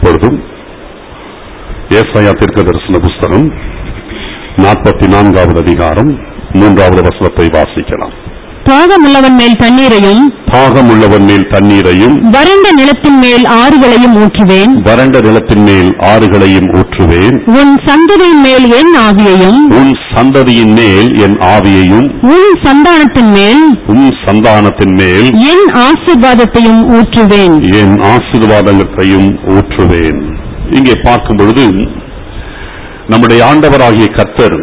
இப்பொழுதும் ஏசாயா தீர்க்கதரிசன புஸ்தகம் 44வது அதிகாரம் 3வது வசனத்தை வாசிக்கலாம். தாகமுள்ளவன் மேல் தண்ணீரையும் வறண்ட நிலத்தின் மேல் ஆறுகளையும் ஊற்றுவேன். உன் சந்ததியின் மேல் என் ஆவியையும் உன் சந்தானத்தின் மேல் என் ஆசீர்வாதத்தையும் ஊற்றுவேன். இங்கே பார்க்கும் பொழுது நம்முடைய ஆண்டவராகிய கர்த்தர்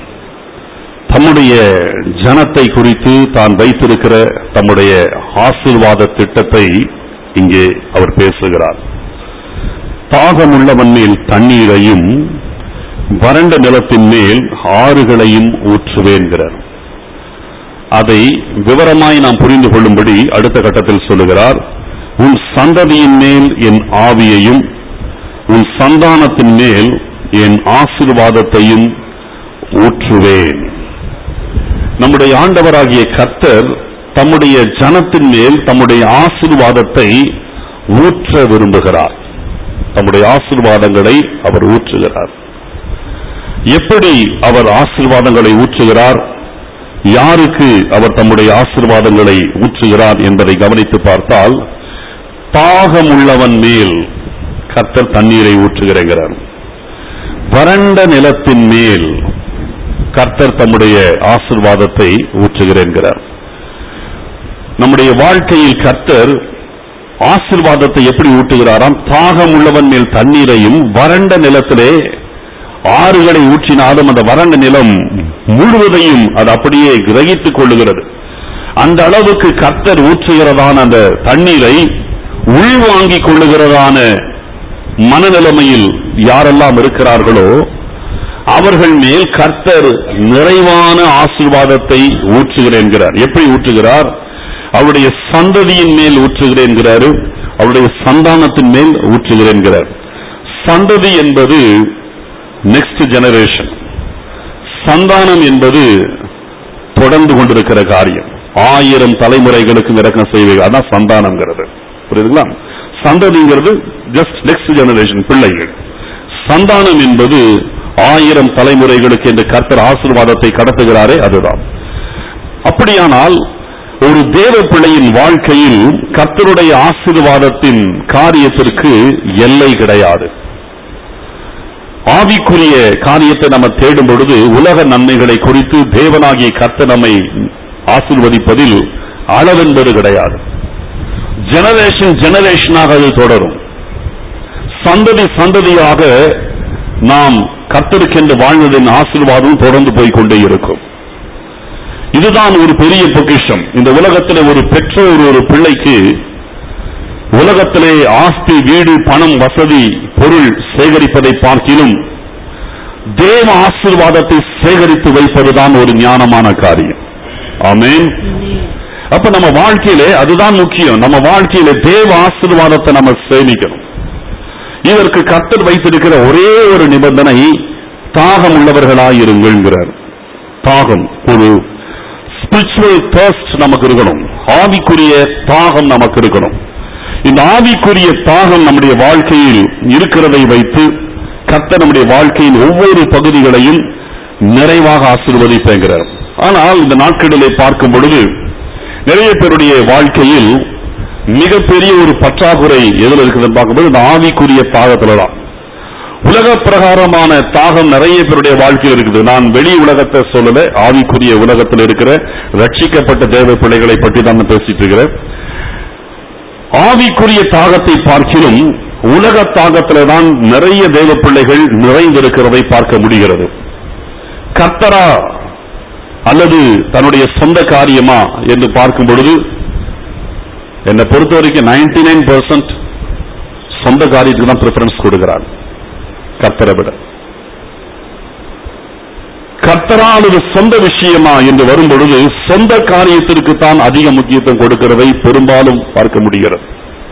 தம்முடைய ஜனத்தை குறித்து தான் வைத்திருக்கிற தம்முடைய ஆசீர்வாத திட்டத்தை இங்கே அவர் பேசுகிறார். தாகமுள்ளவன் மேல் தண்ணீரையும் வறண்ட நிலத்தின் மேல் ஆறுகளையும் ஊற்றுவேன்கிறார். அதை விவரமாய் நாம் புரிந்து கொள்ளும்படி அடுத்த கட்டத்தில் சொல்லுகிறார். உன் சந்ததியின் மேல் என் ஆவியையும் உன் சந்தானத்தின் மேல் என் ஆசீர்வாதத்தையும் ஊற்றுவேன். நம்முடைய ஆண்டவராகிய கர்த்தர் தம்முடைய ஜனத்தின் மேல் தம்முடைய ஆசீர்வாதத்தை ஊற்ற விரும்புகிறார். தம்முடைய ஆசீர்வாதங்களை அவர் ஊற்றுகிறார். எப்படி அவர் ஆசீர்வாதங்களை ஊற்றுகிறார், யாருக்கு அவர் தம்முடைய ஆசீர்வாதங்களை ஊற்றுகிறார் என்பதை கவனித்து பார்த்தால், தாகமுள்ளவன் மேல் கர்த்தர் தண்ணீரை ஊற்றுகிறார். வறண்ட நிலத்தின் மேல் கர்த்தர் தம்முடைய ஆசீர்வாதத்தை ஊற்றுகிறார். நம்முடைய வாழ்க்கையில் கர்த்தர் ஆசீர்வாதத்தை எப்படி ஊற்றுகிறாராம்? தாகம் உள்ளவன் மேல் தண்ணீரையும் வறண்ட நிலத்திலே ஆறுகளை ஊற்றினாலும் அந்த வறண்ட நிலம் முழுவதையும் அது அப்படியே கிரகித்துக் கொள்ளுகிறது. அந்த அளவுக்கு கர்த்தர் ஊற்றுகிறதான அந்த தண்ணீரை உள்வாங்கிக் கொள்ளுகிறதான மனநிலைமையில் யாரெல்லாம் இருக்கிறார்களோ அவர்கள் மேல் கர்த்தர் நிறைவான ஆசீர்வாதத்தை ஊற்றுகிறேன் என்கிறார். எப்படி ஊற்றுகிறார்? அவருடைய சந்ததியின் மேல் ஊற்றுகிறேன் என்கிறார். அவருடைய சந்தானத்தின் மேல் ஊற்றுகிறேன் என்கிறார். சந்ததி என்பது நெக்ஸ்ட் ஜெனரேஷன், சந்தானம் என்பது தொடர்ந்து கொண்டிருக்கிற காரியம். 1000 தலைமுறைகளுக்கு இறக்கம் செய்வது, அதான் சந்தானம்ங்கிறது. புரியுதுங்களா? சந்ததிங்கிறது ஜஸ்ட் நெக்ஸ்ட் ஜெனரேஷன், பிள்ளைகள். சந்தானம் என்பது 1000 தலைமுறைகளுக்கு என்று கர்த்தர் ஆசீர்வாதத்தை கடத்துகிறாரே, அதுதான். அப்படியானால் ஒரு தேவ பிள்ளையின் வாழ்க்கையில் கர்த்தருடைய ஆசீர்வாதத்தின் காரியத்திற்கு எல்லை கிடையாது. ஆவிக்குரிய காரியத்தை நம்ம தேடும் பொழுது உலக நன்மைகளை குறித்து தேவனாகிய கர்த்தர் நம்மை ஆசீர்வதிப்பதில் அளவென்பது கிடையாது. ஜெனரேஷனாக அது தொடரும். சந்ததியாக நாம் கர்த்தருக்கென்று வாழ்வதின் ஆசீர்வாதம் தொடர்ந்து போய்கொண்டே இருக்கும். இதுதான் ஒரு பெரிய பொக்கிஷம். இந்த உலகத்திலே ஒரு பெற்றோர் ஒரு பிள்ளைக்கு உலகத்திலே ஆஸ்தி, வீடு, பணம், வசதி, பொருள் சேகரிப்பதை பார்க்கிலும் தேவ ஆசீர்வாதத்தை சேகரித்து வைப்பதுதான் ஒரு ஞானமான காரியம். ஆமென். அப்ப நம்ம வாழ்க்கையிலே அதுதான் முக்கியம். நம்ம வாழ்க்கையிலே தேவ ஆசீர்வாதத்தை நம்ம சேமிக்கணும். இதற்கு கர்த்தர் வைத்திருக்கிற ஒரே ஒரு நிபந்தனை, தாகம் உள்ளவர்களாயிருங்கள். தாகம், ஒரு ஸ்பிரிச்சுவல் தர்ஸ்ட் நமக்கு இருக்கணும். ஆவிக்குரிய தாகம் நமக்கு இருக்கணும். இந்த ஆவிக்குரிய தாகம் நம்முடைய வாழ்க்கையில் இருக்கிறதை வைத்து கர்த்தர் நம்முடைய வாழ்க்கையின் ஒவ்வொரு பகுதிகளையும் நிறைவாக ஆசீர்வதிப்பேங்கிறார். ஆனால் இந்த நாட்களிலே பார்க்கும் பொழுது நிறைய பேருடைய வாழ்க்கையில் மிகப்பெரிய ஒரு பற்றாக்குறை எதில் இருக்குதுன்னு பார்க்கும்போது இந்த ஆவிக்குரிய தாகத்துலதான். உலக பிரகாரமான தாகம் நிறைய பேருடைய வாழ்க்கையில் இருக்குது. நான் வெளி உலகத்தை சொல்லல, ஆவிக்குரிய உலகத்தில் இருக்கிற ரட்சிக்கப்பட்ட தேவ பிள்ளைகளை பற்றி தான் பேசிட்டு இருக்கிறேன். ஆவிக்குரிய தாகத்தை பார்க்கிலும் உலக தாகத்தில தான் நிறைய தேவ பிள்ளைகள் நிறைந்திருக்கிறதை பார்க்க முடிகிறது. கர்த்தரா அல்லது தன்னுடைய சொந்த காரியமா என்று பார்க்கும் பொழுது என்னை பொறுத்த வரைக்கும் 99% சொந்த காரியத்துக்கு தான் பிரிஃபரன்ஸ் கொடுக்கிறார் கர்த்தரை விட. கர்த்தரா அல்லது சொந்த விஷயமா என்று வரும் பொழுது சொந்த காரியத்திற்கு தான் அதிக முக்கியத்துவம் கொடுக்கிறதை பெரும்பாலும் பார்க்க முடிகிறது.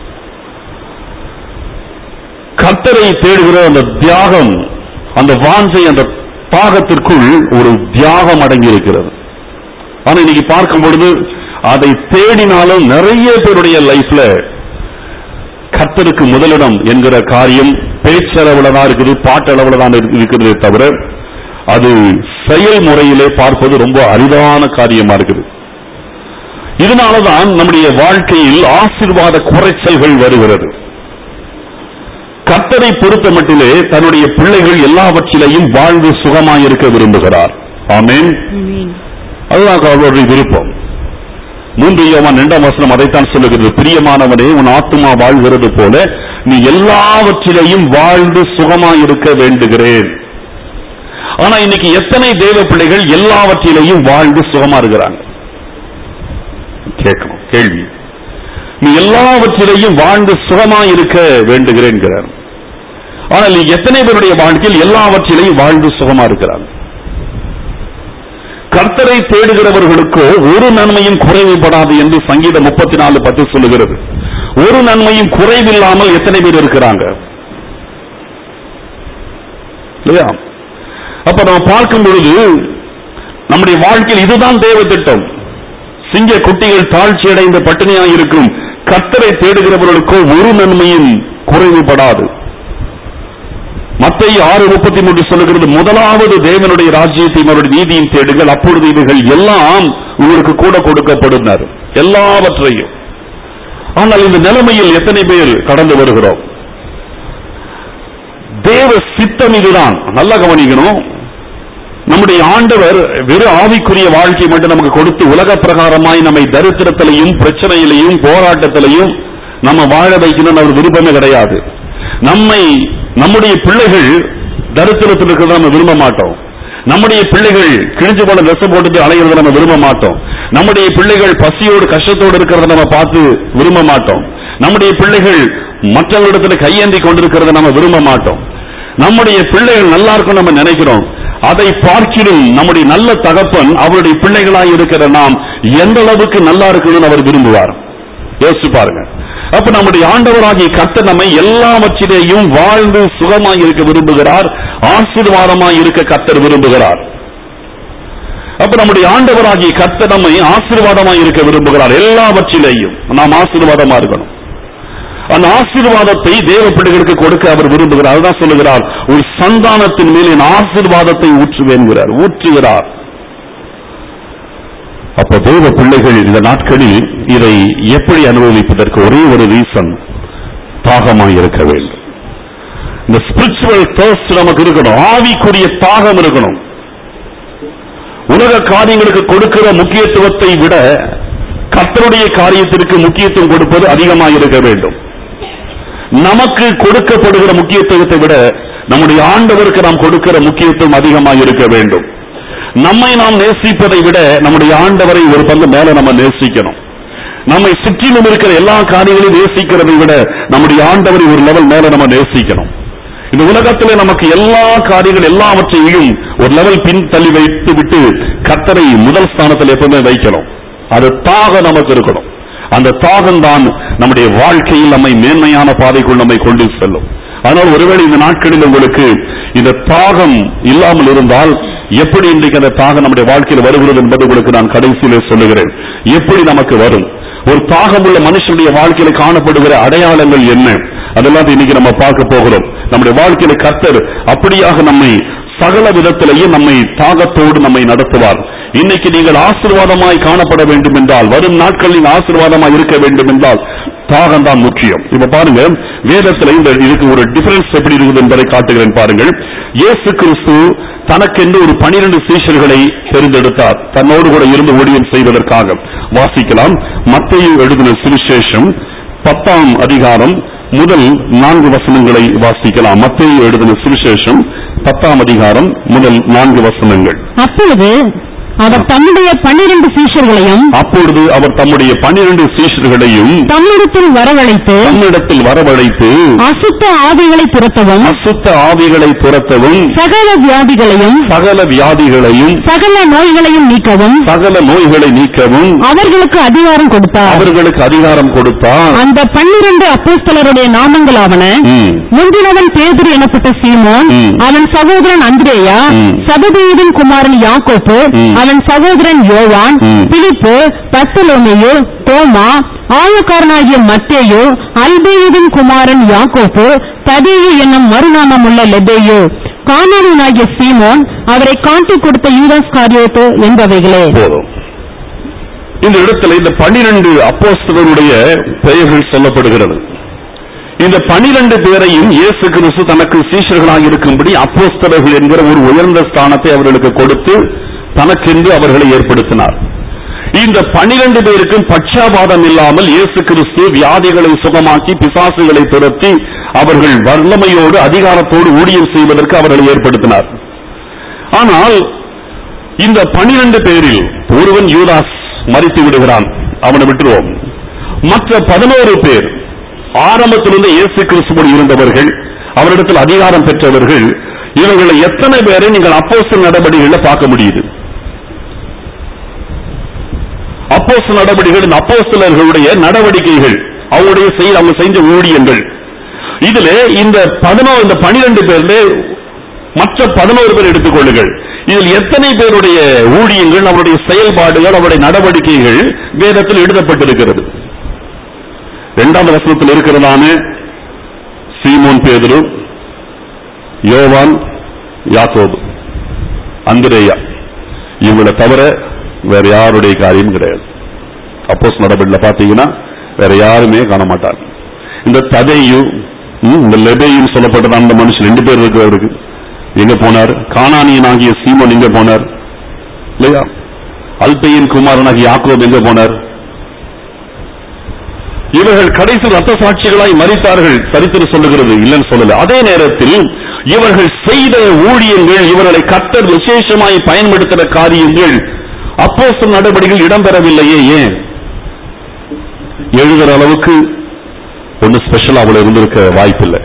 கர்த்தரை தேடுகிற அந்த தியாகம், அந்த வாஞ்சை, அந்த தாகத்திற்குள் ஒரு தியாகம் அடங்கி இருக்கிறது. ஆனா இன்னைக்கு பார்க்கும் பொழுது அதை தேடினாலும் நிறைய பேருடைய லைஃப்ல கர்த்தருக்கு முதலிடம் என்கிற காரியம் பேச்சளவுல தான் இருக்குது, பாட்டளவுல தான் இருக்கிறதே தவிர அது செயல்முறையிலே பார்ப்பது ரொம்ப அரிதான காரியமா இருக்குது. இதனாலதான் நம்முடைய வாழ்க்கையில் ஆசீர்வாத குறைச்சல்கள் வருகிறது. கர்த்தரை பொறுத்த மட்டிலே தன்னுடைய பிள்ளைகள் எல்லாவற்றிலையும் வாழ்ந்து சுகமாயிருக்க விரும்புகிறார். ஆமென். அதுதான் அவருடைய விருப்பம். 3 யோவான் 2 அதைத்தான் சொல்லுகிறது. பிரியமானவனே, உன் ஆத்துமா வாழ்கிறது போல நீ எல்லாவற்றிலையும் வாழ்ந்து சுகமாயிருக்க வேண்டுகிறேன். ஆனா இன்னைக்கு எத்தனை தேவ பிள்ளைகள் எல்லாவற்றிலையும் வாழ்ந்து சுகமா இருக்கிறாங்க? கேட்கணும் கேள்வி. நீ எல்லாவற்றிலையும் வாழ்ந்து சுகமாயிருக்க வேண்டுகிறேன். ஆனால் எத்தனை பேருடைய வாழ்க்கையில் எல்லாவற்றிலையும் வாழ்ந்து சுகமா இருக்கிறாங்க? கர்த்தரை தேடுகிறவர்களுக்கோ ஒரு நன்மையும் குறைவுபடாது என்று சங்கீதம் 34:10 சொல்லுகிறது. ஒரு நன்மையும் குறைவில்லாமல் எத்தனை பேர் இருக்கிறாங்க இல்லையா? அப்ப நம்ம பார்க்கும் பொழுது நம்முடைய வாழ்க்கையில் இதுதான் தேவ திட்டம். சிங்க குட்டிகள் தாழ்ச்சி அடைந்த பட்டினியாக இருக்கும் கர்த்தரை தேடுகிறவர்களுக்கோ ஒரு நன்மையும் குறைவுபடாது. மத்தேயு 6:33 சொல்லுகிறது, முதலாவது தேவனுடைய ராஜ்யத்தையும் அவருடைய நீதியும் தேடுங்கள், அப்பொழுது இவைகள் எல்லாம் உங்களுக்கு கூட கொடுக்கப்படும். எல்லாவற்றையும். ஆனால் இந்த நிலைமையில் எத்தனை பேர் கடந்து வருகிறோம்? தேவ சித்தம் இதுதான். நல்லா கவனிக்கணும். நம்முடைய ஆண்டவர் வெறும் ஆவிக்குரிய வாழ்க்கை மட்டும் நமக்கு கொடுத்து உலக பிரகாரமாய் நம்மை தரித்திரத்திலையும் பிரச்சனையிலையும் போராட்டத்திலையும் நம்ம வாழ வைக்கணும்னு அவர் விருப்பமே கிடையாது. நம்முடைய பிள்ளைகள் தரித்திரத்தில் இருக்கிறத நம்ம விரும்ப மாட்டோம். நம்முடைய பிள்ளைகள் கிழிஞ்சு போன ட்ரெஸ் போட்டு அலைகிறத நம்ம விரும்ப மாட்டோம். நம்முடைய பிள்ளைகள் பசியோடு கஷ்டத்தோடு இருக்கிறத நம்ம பார்த்து விரும்ப மாட்டோம். நம்முடைய பிள்ளைகள் மற்றவர்களிடத்தில் கையேந்தி கொண்டிருக்கிறத நம்ம விரும்ப மாட்டோம். நம்முடைய பிள்ளைகள் நல்லா இருக்கும் நம்ம நினைக்கிறோம். அதை பார்க்கிலும் நம்முடைய நல்ல தகப்பன் அவருடைய பிள்ளைகளாய் இருக்கிற நாம் எந்த அளவுக்கு நல்லா இருக்கணும்னு அவர் விரும்புவார். யோசிச்சு பாருங்க. அப்ப நம்முடைய ஆண்டவராகிய கர்த்தர் நம்மை எல்லாவற்றிலேயும் வாழ்ந்து சுகமாய் இருக்க விரும்புகிறார். ஆசீர்வாதமாய் இருக்க கர்த்தர் விரும்புகிறார். அப்ப நம்முடைய ஆண்டவராகிய கர்த்தர் நம்மை ஆசீர்வாதமாய் இருக்க விரும்புகிறார். எல்லாவற்றிலேயும் நாம் ஆசீர்வாதமா இருக்கணும். அந்த ஆசீர்வாதத்தை தேவ பிள்ளைகளுக்கு கொடுக்க அவர் விரும்புகிறார். அதுதான் சொல்லுகிறார், ஒரு சந்தானத்தின் மேல் என் ஆசீர்வாதத்தை ஊற்றுகிறார். அப்ப தேவ பிள்ளைகள் இந்த நாட்களில் இதை எப்படி அனுபவிப்பதற்கு ஒரே ஒரு ரீசன், தாகமாய் இருக்க வேண்டும். இந்த ஸ்பிரிச்சுவல் தர்ஸ்ட் நமக்கு இருக்கணும். ஆவிக்குரிய தாகம் இருக்கணும். உலக காரியங்களுக்கு கொடுக்கிற முக்கியத்துவத்தை விட கர்த்தருடைய காரியத்திற்கு முக்கியத்துவம் கொடுப்பது அதிகமாக இருக்க வேண்டும். நமக்கு கொடுக்கப்படுகிற முக்கியத்துவத்தை விட நம்முடைய ஆண்டவருக்கு நாம் கொடுக்கிற முக்கியத்துவம் அதிகமாக இருக்க வேண்டும். நம்மை நாம் நேசிப்பதை விட நம்முடைய ஆண்டவரை ஒரு பங்கு மேல நம்ம நேசிக்கணும். நம்மை சுற்றிலும் இருக்கிற எல்லா காரியங்களையும் நேசிக்கிறதை விட நம்முடைய ஆண்டவரை ஒரு லெவல் மேல நம்ம நேசிக்கணும். இந்த உலகத்திலே நமக்கு எல்லா காரியங்கள் எல்லாவற்றையும் ஒரு லெவல் பின் தள்ளி வைத்து விட்டு கர்த்தரை முதல் ஸ்தானத்தில் எப்பவுமே வைக்கணும். அது தாகம் நமக்கு இருக்கணும். அந்த தாகம் தான் நம்முடைய வாழ்க்கையில் நம்மை மேன்மையான பாதைக்குள் நம்மை கொண்டு செல்லும். ஆனால் ஒருவேளை இந்த நாட்களில் உங்களுக்கு இந்த தாகம் இல்லாமல் இருந்தால் எப்படி இன்றைக்கு அந்த தாகம் நம்முடைய வாழ்க்கையில் வருகிறது என்பது உங்களுக்கு நான் கடைசியிலே சொல்லுகிறேன். எப்படி நமக்கு வரும்? ஒரு தாகமுள்ள மனுஷனுடைய வாழ்க்கையில காணப்படுகிற அடையாளங்கள் என்ன? அதெல்லாம் இன்னைக்கு நம்ம பார்க்க போகிறோம். நம்முடைய வாழ்க்கையில கர்த்தர் அப்படியாக நம்மை சகல விதத்திலேயும் நம்மை தாகத்தோடு நம்மை நடத்துவார். இன்னைக்கு நீங்கள் ஆசீர்வாதமாய் காணப்பட வேண்டும் என்றால், வரும் நாட்களில் ஆசீர்வாதமாய் இருக்க வேண்டும் என்றால் தாகம் தான் முக்கியம். இப்ப பாருங்க, வேதத்துல இதுக்கு ஒரு டிஃபரன்ஸ் எப்படி இருக்குது என்பதை காட்டுகிறேன் பாருங்கள். இயேசு கிறிஸ்து தனக்கென்று ஒரு 12 சீஷர்களை தெரிந்தெடுத்தார், தன்னோடு கூட இருந்து ஊழியம் செய்வதற்காக. வாசிக்கலாம். மத்தேயு எழுதின சுவிசேஷம் 10ஆம் அதிகாரம் முதல் 4 வசனங்களை வாசிக்கலாம். மத்தேயு எழுதின சுவிசேஷம் 10ஆம் அதிகாரம் முதல் 4 வசனங்கள். அப்பொழுது அவர் தம்முடைய 12 சீஷர்களையும் தம்மிடத்தில் வரவழைத்து அசுத்த ஆவிகளை துரத்தவும் சகல வியாதிகளையும் சகல நோய்களையும் நீக்கவும் அவர்களுக்கு அதிகாரம் கொடுத்தார். அந்த 12 அப்போஸ்தலருடைய நாமங்களாவன: முந்தினவன் பேதுரு எனப்பட்ட சீமோன், அவன் சகோதரன் அந்திரேயா, சபதேயுவின் குமாரன் யாக்கோப்பு, அவன் சகோதரன் யோவான், பிலிப்பு, பர்த்தலோமேயு, தோமா, ஆயக்காரனாகிய மத்தேயு, அல்பேயுவின் குமாரன் யாக்கோப்பு, ததேயு என்னும் மறுநாமமுள்ள லெபேயு, கானானியனாகிய சீமோன், அவரை காட்டிக் கொடுத்த யூதாஸ்காரியோத்து என்பவைகளே. இந்த இடத்துல இந்த 12 அப்போஸ்தலருடைய பெயர்கள் சொல்லப்படுகிறது. இந்த 12 பேரையும் இயேசு கிறிஸ்து தனக்கு சீஷர்களாக இருக்கும்படி அப்போஸ்தலர்கள் என்கிற ஒரு உயர்ந்த ஸ்தானத்தை அவர்களுக்கு கொடுத்து தனக்கென்று அவர்களை ஏற்படுத்தினார். இந்த 12 பேருக்கும் பட்சபாதம் இல்லாமல் இயேசு கிறிஸ்து வியாதிகளை சுகமாக்கி பிசாசுகளை துரத்தி அவர்கள் வல்லமையோடு அதிகாரத்தோடு ஊழியம் செய்வதற்கு அவர்களை ஏற்படுத்தினார். ஆனால் இந்த 12 பேரில் ஒருவன் யூதாஸ் மரித்து விடுகிறான், அவனை விட்டுருவோம். மற்ற 11 பேர் ஆரம்பத்திலிருந்து இயேசு கிறிஸ்துவோடு இருந்தவர்கள், அவரிடத்தில் அதிகாரம் பெற்றவர்கள். இவர்களை எத்தனை பேரை நீங்கள் அப்போஸ்தலர் நடவடிக்கைகளில் பார்க்க முடியுது? அப்போஸ்தலர் நடவடிக்கைகள், இந்த அப்போஸ்தலர்களுடைய நடவடிக்கைகள், அவங்க செஞ்ச ஊழியங்கள். இதுல இந்த 12 பேர்ல மற்ற 11 பேர் எடுத்துக்கொள்ளுங்கள். இதில் எத்தனை பேருடைய ஊழியங்கள், அவருடைய செயல்பாடுகள், அவருடைய நடவடிக்கைகள் வேதத்தில் எழுதப்பட்டிருக்கிறது? 2ஆம் வசனத்தில் இருக்கிறதான சீமோன் பேதுரு, யோவான், யாக்கோபு, அந்திரேயா, இவங்களை தவிர வேற யாருடைய காரியம் கிடையாது. அப்போஸ்தலர் நடவடிக்கையில் பாத்தீங்கன்னா வேற யாருமே காண மாட்டாங்க. இந்த ததேயு, இந்த லெபேயும் சொல்லப்பட்டது அந்த மனுஷன் 2 பேர் இருக்கிறவருக்கு எங்க போனார்? கானானியனாகிய சீமோன் எங்க போனார்? இல்லையா? அல்பேயின் குமாரனாகிய யாக்கோபு எங்க போனார்? இவர்கள் கடைசி ரத்த சாட்சிகளாய் மரித்தார்கள், சரித்திரம் சொல்லுகிறது, இல்லைன்னு சொல்லல. அதே நேரத்தில் இவர்கள் செய்த ஊழியங்கள், இவர்களை கர்த்தர் விசேஷமாய் பயன்படுத்துகிற காரியங்கள் அப்போஸ்தலர் நடவடிக்கைகள் இடம்பெறவில்லையே. ஏன்? எழுதுற அளவுக்கு ஒன்னு ஸ்பெஷல் அவ்வளவு இருந்திருக்க வாய்ப்பில்லை.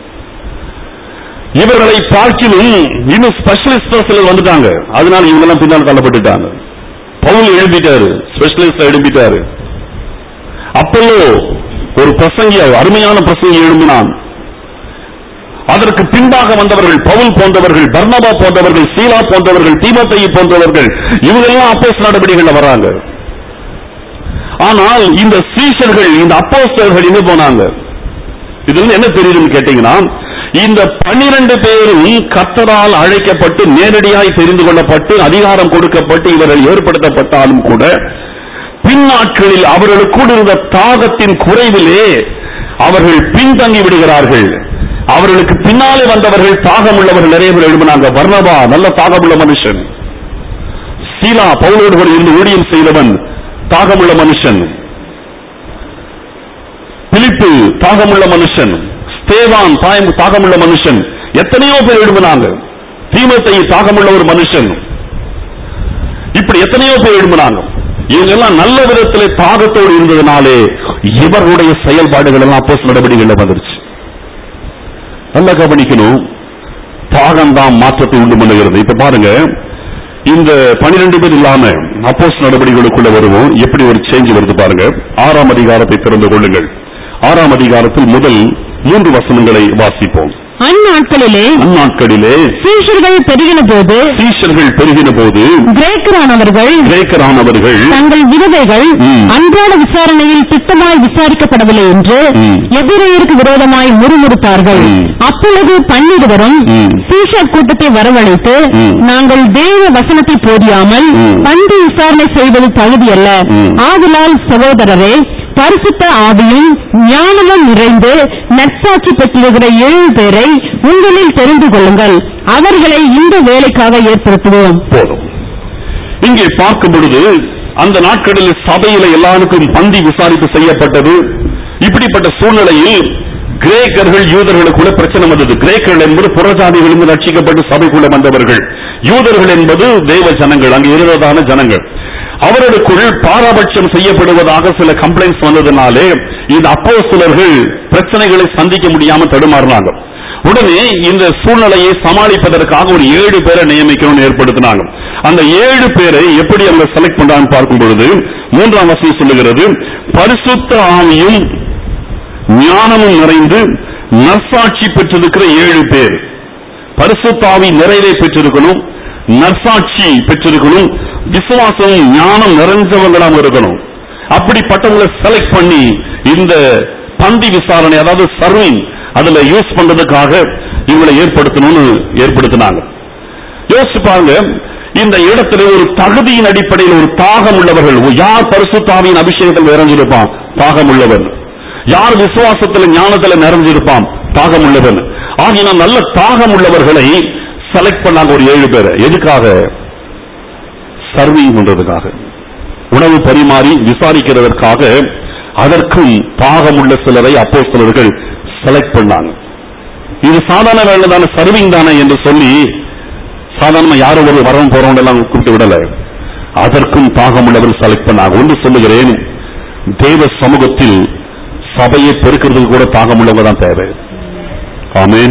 இவர்களை பார்க்கிலும் இன்னும் ஸ்பெஷலிஸ்டா சிலர் வந்துட்டாங்க. அதனால இவங்கெல்லாம் பின்னால் தள்ளப்பட்டுட்டாங்க. பவுல் எழுதிட்டாரு, ஸ்பெஷலிஸ்டா எழுதிட்டாரு. அப்பல்லோ ஒரு பிரசங்கி, அருமையான பிரசங்கி எழுதினான். அதற்கு பின்பாக வந்தவர்கள் பவுல் போன்றவர்கள், பர்னபா போன்றவர்கள், சீலா போன்றவர்கள், தீமோத்தேயு போன்றவர்கள், இவங்கெல்லாம் அப்போஸ்தலர் நடவடிக்கைகள் வராங்க. ஆனால் இந்த சீஷர்கள், இந்த அப்போஸ்தலர்கள் எங்க போனாங்க? இதுல என்ன தெரியுதுன்னு கேட்டீங்கன்னா, இந்த 12 பேரும் கர்த்தரால் அழைக்கப்பட்டு நேரடியாய் தெரிந்து கொள்ளப்பட்டு அதிகாரம் கொடுக்கப்பட்டு இவர்கள் ஏற்படுத்தப்பட்டாலும் கூட பின்னாட்களில் அவர்களுக்கு இருந்த தாகத்தின் குறைவிலே அவர்கள் பின்தங்கி விடுகிறார்கள். அவர்களுக்கு பின்னாலே வந்தவர்கள் தாகம் உள்ளவர்கள் நிறைய பேர் எழுதினாங்க. பர்னபா நல்ல தாகமுள்ள மனுஷன், சீலா பவுலோடு கூட இருந்து ஊழியம் செய்தவன் தாகமுள்ள மனுஷன், பிலிப்பு தாகமுள்ள மனுஷன், ஸ்தேவான் தாகமுள்ள மனுஷன், எத்தனையோ பேர் எழுதினாங்க. தீமோத்தேயு தாகமுள்ள ஒரு மனுஷன், இப்படி எத்தனையோ பேர் எழுதினாங்க. இவங்க எல்லாம் நல்ல விதத்திலே தாகத்தோடு இருந்ததுனாலே இவர்களுடைய செயல்பாடுகள் எல்லாம் அப்போஸ்தலர் நடவடிக்கைகள் வந்துருச்சு. நல்லா கவனிக்கணும், தாகம் தான் மாற்றத்தை உண்டு பண்ணுகிறது. இப்ப பாருங்க, இந்த 12 பேர் இல்லாம அப்போஸ்தலர் நடவடிக்கைகளுக்குள்ள வருவோம். எப்படி ஒரு சேஞ்ச் வருது பாருங்க. 6ஆம் அதிகாரத்தை திறந்து கொள்ளுங்கள். 6ஆம் அதிகாரத்தில் முதல் 3 வசனங்களை வாசிப்போம். அந்நாட்களிலே சீஷர்கள் பெருகின போது கிரேக்கரானவர்கள் தங்கள் விதவைகள் அன்றாட விசாரணையில் திட்டமாய் விசாரிக்கப்படவில்லை என்று எபிரேயருக்கு விரோதமாய் முறுமுறுத்தார்கள். அப்பொழுது 12 சீஷர் கூட்டத்தை வரவழைத்து, நாங்கள் தேவ வசனத்தை போதியாமல் பந்தி விசாரணை செய்வது தகுதியல்ல. ஆதலால் சகோதரரே, பரிசுத்த ஆவியும் ஞானமும் நிறைந்து நற்சாட்சி பெற்றிருக்கிற 7 பேரை உங்களில் தெரிந்து கொள்ளுங்கள், அவர்களை இந்த வேலைக்காக ஏற்படுத்துவோம். போதும். இங்கே பார்க்கும் பொழுது அந்த நாட்களில் சபையில எல்லாருக்கும் பந்தி விசாரிப்பு செய்யப்பட்டது. இப்படிப்பட்ட சூழ்நிலையில் கிரேக்கர்கள் யூதர்களுக்குள்ள பிரச்சனை வந்தது. கிரேக்கர்கள் என்பது புறஜாதிகளிலிருந்து ரட்சிக்கப்பட்டு சபைக்குள்ள வந்தவர்கள், யூதர்கள் என்பது தேவ ஜனங்கள், அங்கே இருந்ததான ஜனங்கள். அவர்களுக்குள் பாரபட்சம் செய்யப்படுவதாக சில கம்ப்ளைண்ட்ஸ் வந்ததுனாலே இந்த அப்போஸ்தலர்கள் பிரச்சனைகளை சந்திக்க முடியாம தடுமாறினாங்க. உடனே இந்த சூழ்நிலையை சமாளிப்பதற்காக ஒரு 7 பேரை நியமிக்கணும்னு ஏற்படுத்தினாங்க. அந்த 7 பேரை எப்படி அவங்க செலக்ட் பண்றான்னு பார்க்கும் பொழுது 3ஆம் வசனம் சொல்லுகிறது, பரிசுத்த ஆவியும் ஞானமும் நிறைந்து நற்சாட்சி பெற்றிருக்கிற 7 பேர். பரிசுத்த ஆவி நிறைவை பெற்றிருக்கணும், நற்சாட்சி பெற்றிருக்கணும், விசுவாசம் ஞானம் நிறைஞ்சவங்களாம் இருக்கணும். அப்படிப்பட்டவங்களை செலக்ட் பண்ணி இந்த பந்தி விசாரணை, அதாவது சர்விங், அதுல யூஸ் பண்றதுக்காக இவங்களை ஏற்படுத்தினாங்க. யோசிச்சு பாருங்க, இந்த இடத்துல ஒரு தகுதியின் அடிப்படையில் ஒரு தாகம் உள்ளவர்கள், யார் பரிசுத்த ஆவியின் அபிஷேகத்தில் நிறைஞ்சிருப்பான், தாகம் உள்ளவன். யார் விசுவாசத்தில் ஞானத்தில் நிறைஞ்சிருப்பான், தாகம் உள்ளவன். ஆகிய நல்ல தாகம் உள்ளவர்களை செலக்ட் பண்ணாங்க, ஒரு 7 பேரை. எதுக்காக? சர்விங் பண்றதுக்காக, உணவு பரிமாறி விசாரிக்கிறதற்காக. அதற்கும் தாகம் உள்ள சிலரை அப்போஸ்தலர்கள் செலக்ட் பண்ணாங்க. இது சாதாரண வேலை தானே, சர்விங் தானே என்று சொல்லி சாதாரண யாரும் ஒரு வரவும் போறவங்க எல்லாம் கூப்பிட்டு விடல. அதற்கும் தாகம் உள்ளவர் செலக்ட் பண்ணாங்க. ஒன்று சொல்லுகிறேன், தேவ சமூகத்தில் சபையை பெருக்கிறதுக்கு கூட தாகம் உள்ளவங்க தான் தேவை. ஆமென்.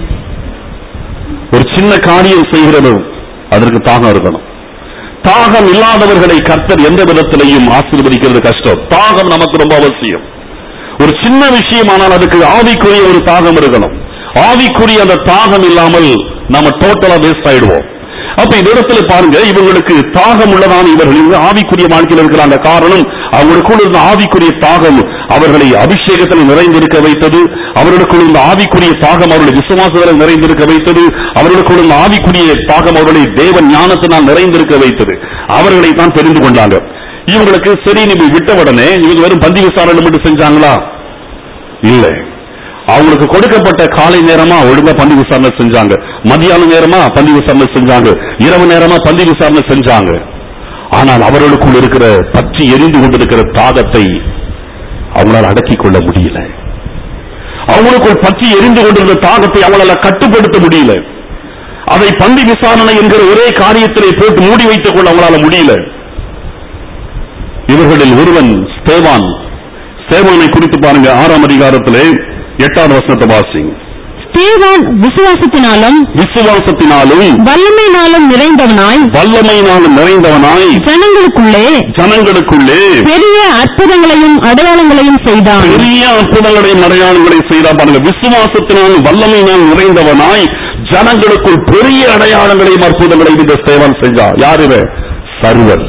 ஒரு சின்ன காரியம் செய்கிறது, அதற்கு தாகம் இருக்கணும். தாகம் இல்லாதவர்களை கர்த்தர் எந்த விதத்திலையும் ஆசீர்வதிக்கிறது கஷ்டம். தாகம் நமக்கு ரொம்ப அவசியம். ஒரு சின்ன விஷயம், ஆனால் அதுக்கு ஆவிக்குரிய ஒரு தாகம் இருக்கணும். ஆவிக்குரிய அந்த தாகம் இல்லாமல் நம்ம டோட்டலா வேஸ்ட் ஆயிடுவோம். அப்ப இந்த இடத்துல பாருங்க, இவங்களுக்கு தாகம் உள்ளதான இவர்கள் ஆவிக்குரிய வாழ்க்கையில் இருக்கிறாங்க. காரணம், அவங்களுக்குள்ள இருந்த ஆவிக்குரிய தாகம் அவர்களை அபிஷேகத்தில் நிறைந்திருக்க வைத்தது. அவர்களுக்குள்ள இந்த ஆவிக்குரிய தாகம் அவர்களை விசுவாசத்தில் நிறைந்திருக்க வைத்தது. அவர்களுக்குள்ள இந்த ஆவிக்குரிய தாகம் அவர்களை தேவ ஞானத்தினால் நிறைந்திருக்க வைத்தது. அவர்களை தான் தெரிந்து கொண்டாங்க. இவங்களுக்கு சரி நீ விட்ட உடனே இவங்க வெறும் பந்தி விசாரணை மட்டும் செஞ்சாங்களா? இல்லை. அவங்களுக்கு கொடுக்கப்பட்ட காலை நேரமா ஒழுங்கா பந்தி விசாரணை செஞ்சாங்க, மதியான நேரமா பந்தி விசாரணை செஞ்சாங்க, இரவு நேரமா பந்தி விசாரணை செஞ்சாங்க. ஆனால் அவர்களுக்குள் இருக்கிற பற்றி எரிந்து கொண்டிருக்கிற தாகத்தை அவங்களால் அடக்கிக் கொள்ள முடியல. அவங்களுக்குள் பற்றி எரிந்து கொண்டிருந்த தாகத்தை அவங்களால கட்டுப்படுத்த முடியல. அதை பந்தி விசாரணை என்கிற ஒரே காரியத்திலே போட்டு மூடி வைத்துக் கொள்ள அவங்களால முடியல. இவர்களில் ஒருவன் ஸ்தேவானை குறித்து பாருங்க, 6ஆம் அதிகாரத்திலே 8வது வசனத்தை வாசிங்க. ஸ்தேவான் விசுவாசத்தினாலும் வல்லமையினாலும் நிறைந்தவனாய் ஜனங்களுக்குள்ளே பெரிய அற்புதங்களையும் அடையாளங்களையும் செய்தான். பாருங்க, விசுவாசத்தினாலும் வல்லமையினால் நிறைந்தவனாய் ஜனங்களுக்குள் பெரிய அடையாளங்களையும் அற்புதங்களையும் இந்த ஸ்தேவான் செஞ்சான். யார் இவன்? சர்வர்.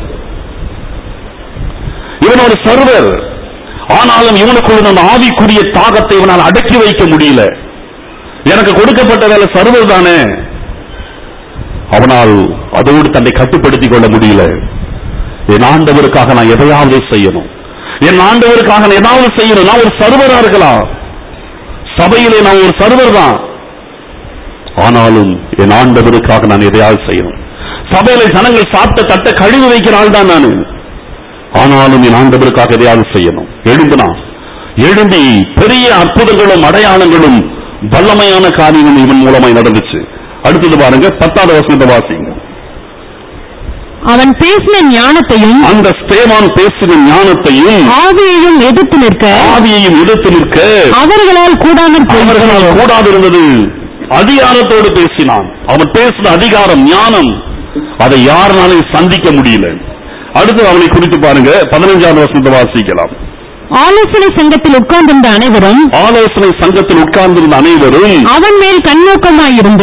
இவன் ஒரு சர்வர். ஆனாலும் இவனுக்குள்ள அந்த ஆவிக்குரிய தாகத்தை இவனால் அடக்கி வைக்க முடியல. எனக்கு கொடுக்கப்பட்ட வேலை சர்வர் தானே, அவனால் அதோடு தன்னை கட்டுப்படுத்திக் கொள்ள முடியல. என் ஆண்டவருக்காக நான் எதையாவது செய்யணும், என் ஆண்டவருக்காக நான் ஏதாவது செய்யணும். நான் ஒரு சர்வரா இருக்கலாம், சபையிலே நான் ஒரு சர்வர் தான், ஆனாலும் என் ஆண்டவருக்காக நான் எதையாவது செய்யணும். சபையில ஜனங்கள் சாப்பிட்ட தட்டை கழுவி வைக்கிற ஆள் தான் நான், ஆனாலும் என் ஆண்டவருக்காக எதையாவது செய்யணும். எழும்பி பெரிய அற்புதங்களும் அடையாளங்களும் வல்லமையான காரியமும் இவன் மூலமாய் நடந்துச்சு. அடுத்தது பாருங்க, 10வது வசனத்தை வாசிங்க. அவன் பேசின ஞானத்தையும், அந்த ஸ்தேவான் பேசின ஞானத்தையும் ஆவியையும் எதிர்த்து நிற்க அவர்களால் கூடாதிருந்தது. அதிகாரத்தோடு பேசினான். அவன் பேசின அதிகாரம், ஞானம், அதை யாருனாலும் சந்திக்க முடியல. அடுத்து அவனை குறித்து பாருங்க, 15வது வசனத்தை வாசிக்கலாம். ஆலோசனை சங்கத்தில் உட்கார்ந்திருந்த அனைவரும் அவன் மேல் கண்ணோக்கமாயிருந்து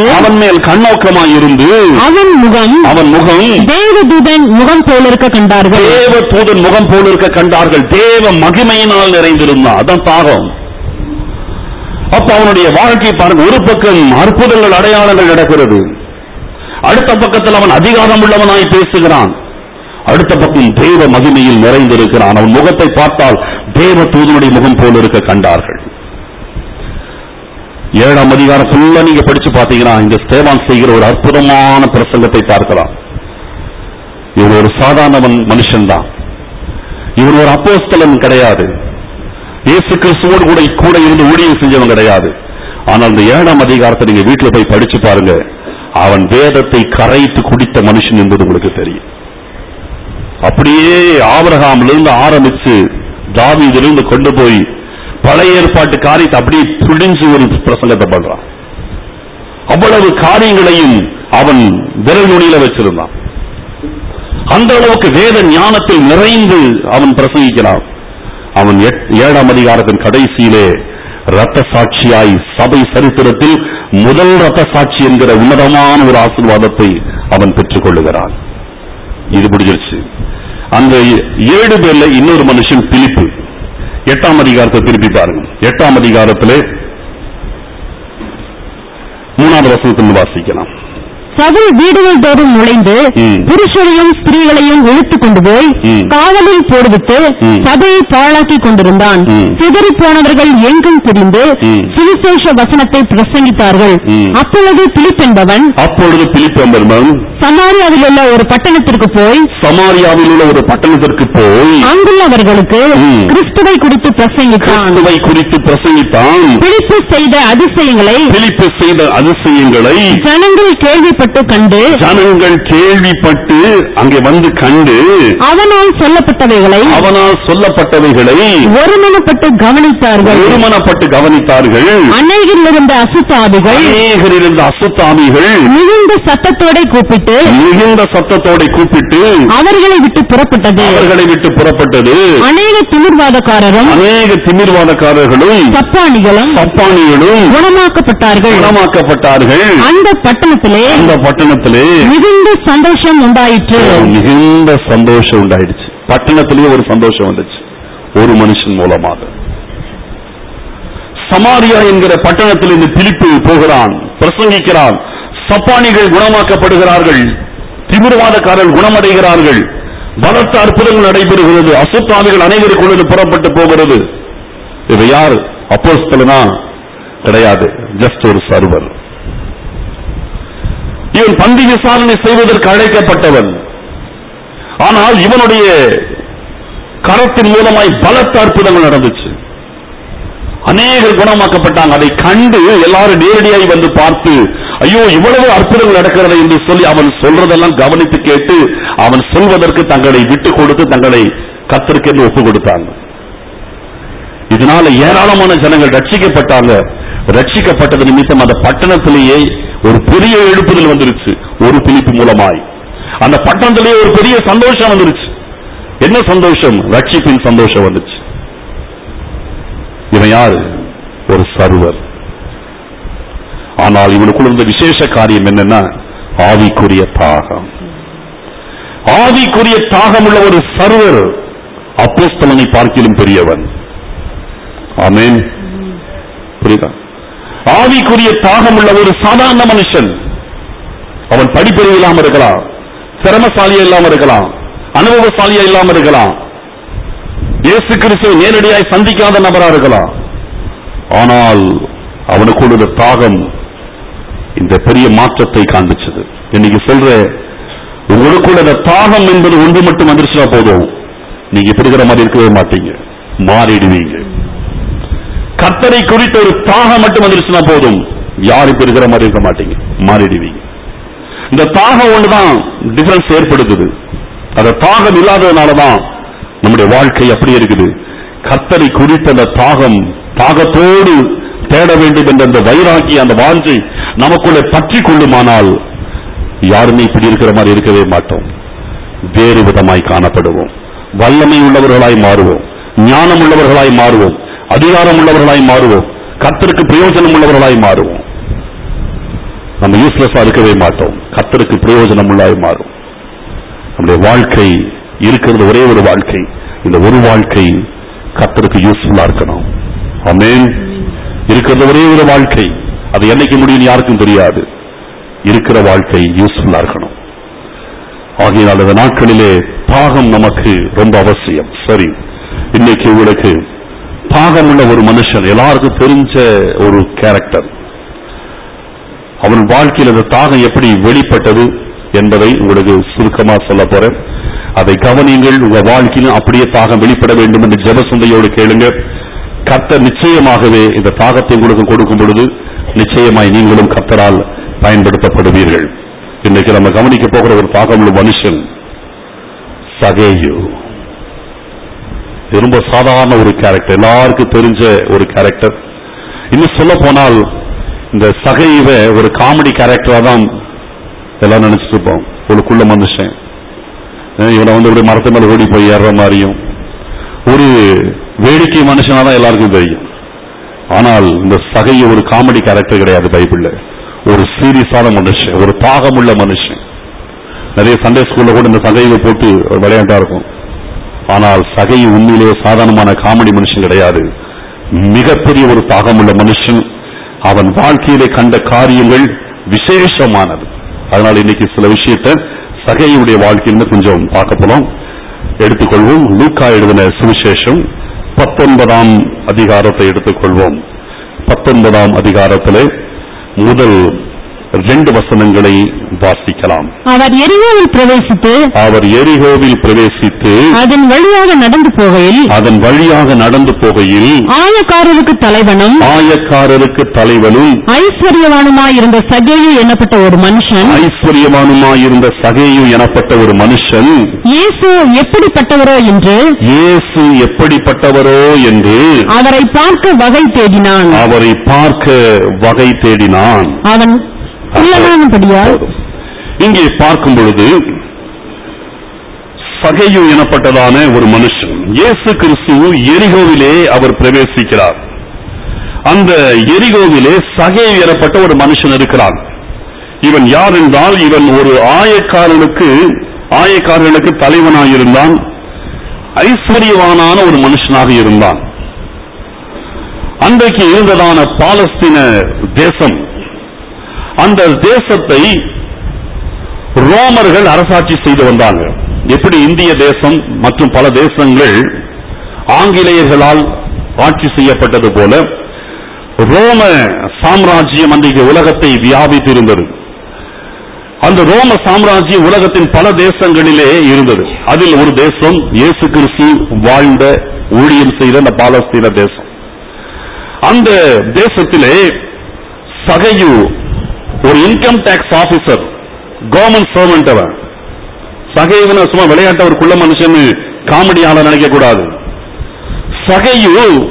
அவன் முகம் தேவதூதன் முகம் போல இருக்க கண்டார்கள். தேவ மகிமையினால் நிறைந்திருந்தான். அதான் தாகம். அப்ப அவனுடைய வாழ்க்கை பாருங்க, ஒரு பக்கம் அற்புதங்கள் அடையாளங்கள் நடக்கிறது, அடுத்த பக்கத்தில் அவன் அதிகாரம் உள்ளவனாய் பேசுகிறான், அடுத்த பக்கம் தேவ மகிமையில் நிறைந்திருக்கிறான். அவன் முகத்தை பார்த்தால் தேவ தூதனுடைய முகம் போல இருக்க கண்டார்கள். 7ஆம் அதிகாரம் ஃபுல்லா நீங்க படிச்சு பாத்தீங்கன்னா இந்த ஸ்தேவான் செய்கிற ஒரு அற்புதமான பிரசங்கத்தை பார்க்கலாம். இவன் ஒரு சாதாரண மனுஷன் தான், இவன் ஒரு அப்போஸ்தலன் கிடையாது, இயேசு கிறிஸ்துவோடு கூட இருந்து ஊழியம் செஞ்சவன் கிடையாது. ஆனால் இந்த 7ஆம் அதிகாரத்தை நீங்க வீட்டுல போய் படிச்சு பாருங்க, அவன் வேதத்தை கரைத்து குடித்த மனுஷன் என்பது உங்களுக்கு தெரியும். அப்படியே ஆபிரகாமிலிருந்து ஆரம்பிச்சு தாவீதிலிருந்து கொண்டு போய் பழைய ஏற்பாட்டு காரியத்தை அப்படியே புடிஞ்சு ஒரு பிரசங்கத்தை பண்றான். அவ்வளவு காரியங்களையும் அவன் விரல் நுனியில வச்சிருந்தான். அந்த அளவுக்கு வேத ஞானத்தில் நிறைந்து அவன் பிரசங்கிக்கிறான். அவன் 7ஆம் அதிகாரத்தின் கடைசியிலே இரத்த சாட்சியாய் சபை சரித்திரத்தில் முதல் இரத்த சாட்சி என்கிற உன்னதமான ஒரு ஆசீர்வாதத்தை அவன் பெற்றுக் கொள்ளுகிறான். இது முடிஞ்சிருச்சு. அந்த 7 பேர்ல இன்னொரு மனுஷன் பிலிப்பு. 8ஆம் அதிகாரத்தை திருப்பி பாருங்க. 8ஆம் அதிகாரத்திலே 3வது வசனத்தில் வாசிக்கலாம். சவுல் வீடுகள் தோறும் நுழைந்து புருஷரையும் ஸ்திரீகளையும் இழுத்துக் கொண்டு போய் காவலில் போடுவிட்டு சபையை பாழாக்கி கொண்டிருந்தான். சிதறி போனவர்கள் எங்கும் திரிந்து சுவிசேஷ வசனத்தை பிரசங்கித்தார்கள். அப்பொழுது பிலிப் என்பவன் சமாரியாவில் உள்ள ஒரு பட்டணத்திற்கு போய் அங்குள்ளவர்களுக்கு கிறிஸ்துவை குறித்து பிரசங்கித்தான். பிலிப்பு செய்த அதிசயங்களை ஜனங்கள் கேள்விப்பட்டு அங்கே வந்து கண்டு அவனால் சொல்லப்பட்டவைகளை ஒருமனப்பட்டு கவனித்தார்கள். அநேகரில் இருந்த அசுத்தாவிகள் மிகுந்த சத்தத்தோட கூப்பிட்டு அவர்களை விட்டு புறப்பட்டது. அநேக திமிர்வாதக்காரர்களும் சப்பானிகளும் குணமாக்கப்பட்டார்கள். அந்த பட்டணத்திலே மிகுந்த சந்தோஷம் உண்டாயிற்று. பட்டணத்திலேயே ஒரு சந்தோஷம் வந்துச்சு ஒரு மனுஷன் மூலமாக. சமாரியா என்கிற பட்டணத்தில் இந்த பிலிப்பு போகிறான், பிரசங்கிக்கிறான். சப்பானிகள் குணமாக்கப்படுகிறார்கள், திமிர்வாதக்காரர்கள் குணமடைகிறார்கள், பலத்த அற்புதங்கள் நடைபெறுகிறது, அசுத்தாவிகள் அனைவருக்குள்ளது புறப்பட்டு போகிறது. இது யார்? அப்போஸ்தலனா? கிடையாது, ஜஸ்ட் ஒரு சர்வர். இவன் பந்தி விசாரணை செய்வதற்கு அழைக்கப்பட்டவன். ஆனால் இவனுடைய கரத்தின் மூலமாய் பலத்த அற்புதங்கள் நடந்துச்சு. அநேகர் குணமாக்கப்பட்டாங்க. அதை கண்டு எல்லாரும் நேரடியாய் வந்து பார்த்து, ஐயோ இவ்வளவு அற்புதங்கள் நடக்கிறது என்று சொல்லி அவன் சொல்றதெல்லாம் கவனித்து கேட்டு அவன் சொல்வதற்கு தங்களை விட்டு கொடுத்து தங்களை கர்த்தருக்கு ஒப்பு கொடுத்தாங்க. இதனால ஏராளமான ஜனங்கள் ரட்சிக்கப்பட்டாங்க. ரட்சிக்கப்பட்டது நிமித்தம் அந்த பட்டணத்திலேயே ஒரு பெரிய எழுப்புதல் வந்துருச்சு ஒரு பிலிப்பு மூலமாய். அந்த பட்டணத்திலேயே ஒரு பெரிய சந்தோஷம் வந்துருச்சு. என்ன சந்தோஷம்? ரட்சிப்பின் சந்தோஷம் வந்துச்சு. இவன் யாரு? ஒரு சர்வர். ஆனால் இவனுக்குள்ள இருந்த விசேஷ காரியம் என்னன்னா ஆவிக்குரிய தாகம். ஆவிக்குரிய தாகம் உள்ள ஒரு சர்வர் அப்போஸ்தலனை பார்க்கிலும் பெரியவன். ஆமென். புரியுதா? ஆவிக்குரிய தாகம் உள்ள ஒரு சாதாரண மனுஷன். அவன் படிப்பறிவு இல்லாம இருக்கலாம், திறமசாலியா இல்லாம இருக்கலாம், அனுபவசாலியா இல்லாம இருக்கலாம், இயேசு கிறிஸ்துவை நேரடியாய் சந்திக்காத நபரா இருக்கலாம். ஆனால் அவனுக்குள்ள தாகம் இந்த பெரிய மாற்றத்தை காண்பிச்சது. இன்னைக்கு சொல்ற உங்களுக்குள்ள தாகம் என்பது ஒன்று மட்டும் வந்துருச்சா போதும், நீங்க இப்படி இருக்கிற மாதிரி இருக்கவே மாட்டீங்க, மாறிடுவீங்க. கர்த்தரை குறித்த ஒரு தாகம் மட்டும் வந்துருச்சுன்னா போதும், யார் இப்ப இருக்கிற மாதிரி இருக்க மாட்டீங்க, மாறிடுவீங்க. இந்த தாகம் ஒண்ணுதான் டிஃபரன்ஸ் ஏற்படுத்துது. அந்த தாகம் இல்லாததுனாலதான் நம்முடைய வாழ்க்கை அப்படி இருக்குது. கர்த்தரை குறித்த அந்த தாகத்தோடு தேட வேண்டும் என்ற அந்த வைராகி, அந்த வாஞ்சை நமக்குள்ளே பற்றி கொள்ளுமானால் யாருமே இப்படி இருக்கிற மாதிரி இருக்கவே மாட்டோம். வேறு விதமாய் காணப்படுவோம், வல்லமை உள்ளவர்களாய் மாறுவோம், ஞானம் உள்ளவர்களாய் மாறுவோம், அதிகாரம் உள்ளவர்களாய் மாறுவோம், கர்த்தருக்கு பிரயோஜனம் உள்ளவர்களாய் மாறுவோம். நம்ம யூஸ்லெஸ்ஸா இருக்கவே மாட்டோம், கர்த்தருக்கு பிரயோஜனம் உள்ளாய் மாறும். நம்முடைய வாழ்க்கை இருக்கிறது ஒரே ஒரு வாழ்க்கை. இந்த ஒரு வாழ்க்கை கர்த்தருக்கு யூஸ்ஃபுல்லா இருக்கணும். ஆமென். இருக்கிறது ஒரே ஒரு வாழ்க்கை, அது என்னைக்கு முடியும் யாருக்கும் தெரியாது. இருக்கிற வாழ்க்கை யூஸ்ஃபுல்லா இருக்கணும். ஆகையால் இந்த நாட்களிலே தாகம் நமக்கு ரொம்ப அவசியம். சரி, இன்னைக்கு உங்களுக்கு தாகம் உள்ள ஒரு மனுஷன், எல்லாருக்கும் தெரிஞ்ச ஒரு கேரக்டர், அவன் வாழ்க்கையில் அந்த தாகம் எப்படி வெளிப்பட்டது என்பதை உங்களுக்கு சுருக்கமா சொல்ல போறேன். அதை கவனியுங்கள். உங்க வாழ்க்கையிலும் அப்படியே தாகம் வெளிப்பட வேண்டும் என்று ஜெப சிந்தையோடு கேளுங்க. கர்த்தர் நிச்சயமாகவே இந்த தாகத்தை உங்களுக்கு கொடுக்கும் பொழுது நிச்சயமாய் நீங்களும் கர்த்தரால் பயன்படுத்தப்படுவீர்கள். இன்னைக்கு நம்ம கவனிக்க போகிற ஒரு தாகம் உள்ள மனுஷன் சகேயு. ரொம்ப சாதாரண ஒரு கேரக்டர், எல்லாருக்கும் தெரிஞ்ச ஒரு கேரக்டர். இன்னும் சொல்ல போனால் இந்த சகைவை ஒரு காமெடி கேரக்டரா தான் எல்லாம் நினைச்சிட்டு இருப்போம். ஒரு குள்ள மனுஷன், இவனை வந்து மரத்து மேல ஓடி போய் ஏறுற மாதிரியும் ஒரு வேடிக்கை மனுஷனா தான் எல்லாருக்கும் தெரியும். ஆனால் இந்த சகையை ஒரு காமெடி கேரக்டர் கிடையாது பைபிள்ல. ஒரு சீரியஸான மனுஷன், ஒரு தாகமுள்ள மனுஷன். நிறைய சண்டே ஸ்கூல்ல கூட இந்த சகையை போட்டு விளையாட்டா இருக்கும். ஆனால் சகை உண்மையிலே சாதாரணமான காமெடி மனுஷன் கிடையாது. மிகப்பெரிய ஒரு தாகமுள்ள மனுஷன். அவன் வாழ்க்கையிலே கண்ட காரியங்கள் விசேஷமானது. அதனால இன்னைக்கு சில விஷயத்தை சகையுடைய வாழ்க்கையில கொஞ்சம் பார்க்க போறோம். எடுத்துக்கொள்வோம். லூக்கா எழுதின சுவிசேஷம் 19ஆம் அதிகாரத்தை எடுத்துக்கொள்வோம். 19ஆம் அதிகாரத்திலே முதல் 2 வசனங்களை வாசிக்கலாம். அவர் எரிகோவில் பிரவேசித்து அதன் வழியாக நடந்து போகையில் ஆயக்காரருக்கு தலைவனும் ஐஸ்வர்யவானுமாயிருந்த சகேயு எனப்பட்ட ஒரு மனுஷன் இயேசு எப்படிப்பட்டவரோ என்று அவரை பார்க்க வகை தேடினான். அவன் இங்கே பார்க்கும் பொழுது சகேயு எனப்பட்டதான ஒரு மனுஷன், இயேசு கிறிஸ்து எரிகோவிலே அவர் பிரவேசிக்கிறார். அந்த எரிகோவிலே சகேயு எனப்பட்ட ஒரு மனுஷன் இருக்கிறான். இவன் யார் என்றால், இவன் ஒரு ஆயக்காரர்களுக்கு தலைவனாயிருந்தான். ஐஸ்வர்யவானான ஒரு மனுஷனாக இருந்தான். அன்றைக்கு இருந்ததான பாலஸ்தீன தேசம், அந்த தேசத்தை ரோமர்கள் அரசாட்சி செய்து வந்தாங்க. எப்படி இந்திய தேசம் மற்றும் பல தேசங்கள் ஆங்கிலேயர்களால் ஆட்சி செய்யப்பட்டது போல ரோம சாம்ராஜ்யம் அன்றைக்கு உலகத்தை வியாபித்திருந்தது. அந்த ரோம சாம்ராஜ்யம் உலகத்தின் பல தேசங்களிலே இருந்தது. அதில் ஒரு தேசம் இயேசு கிறிஸ்து வாழ்ந்த ஊழியம் செய்த அந்த பாலஸ்தீன தேசம். அந்த தேசத்திலே சகேயு ஒரு income tax officer, government servant. அவன் சகேயுன சும்மா விளையாட்ட ஒரு குள்ள மனுஷன் காமெடியால நினைக்க கூடாது. சகேயு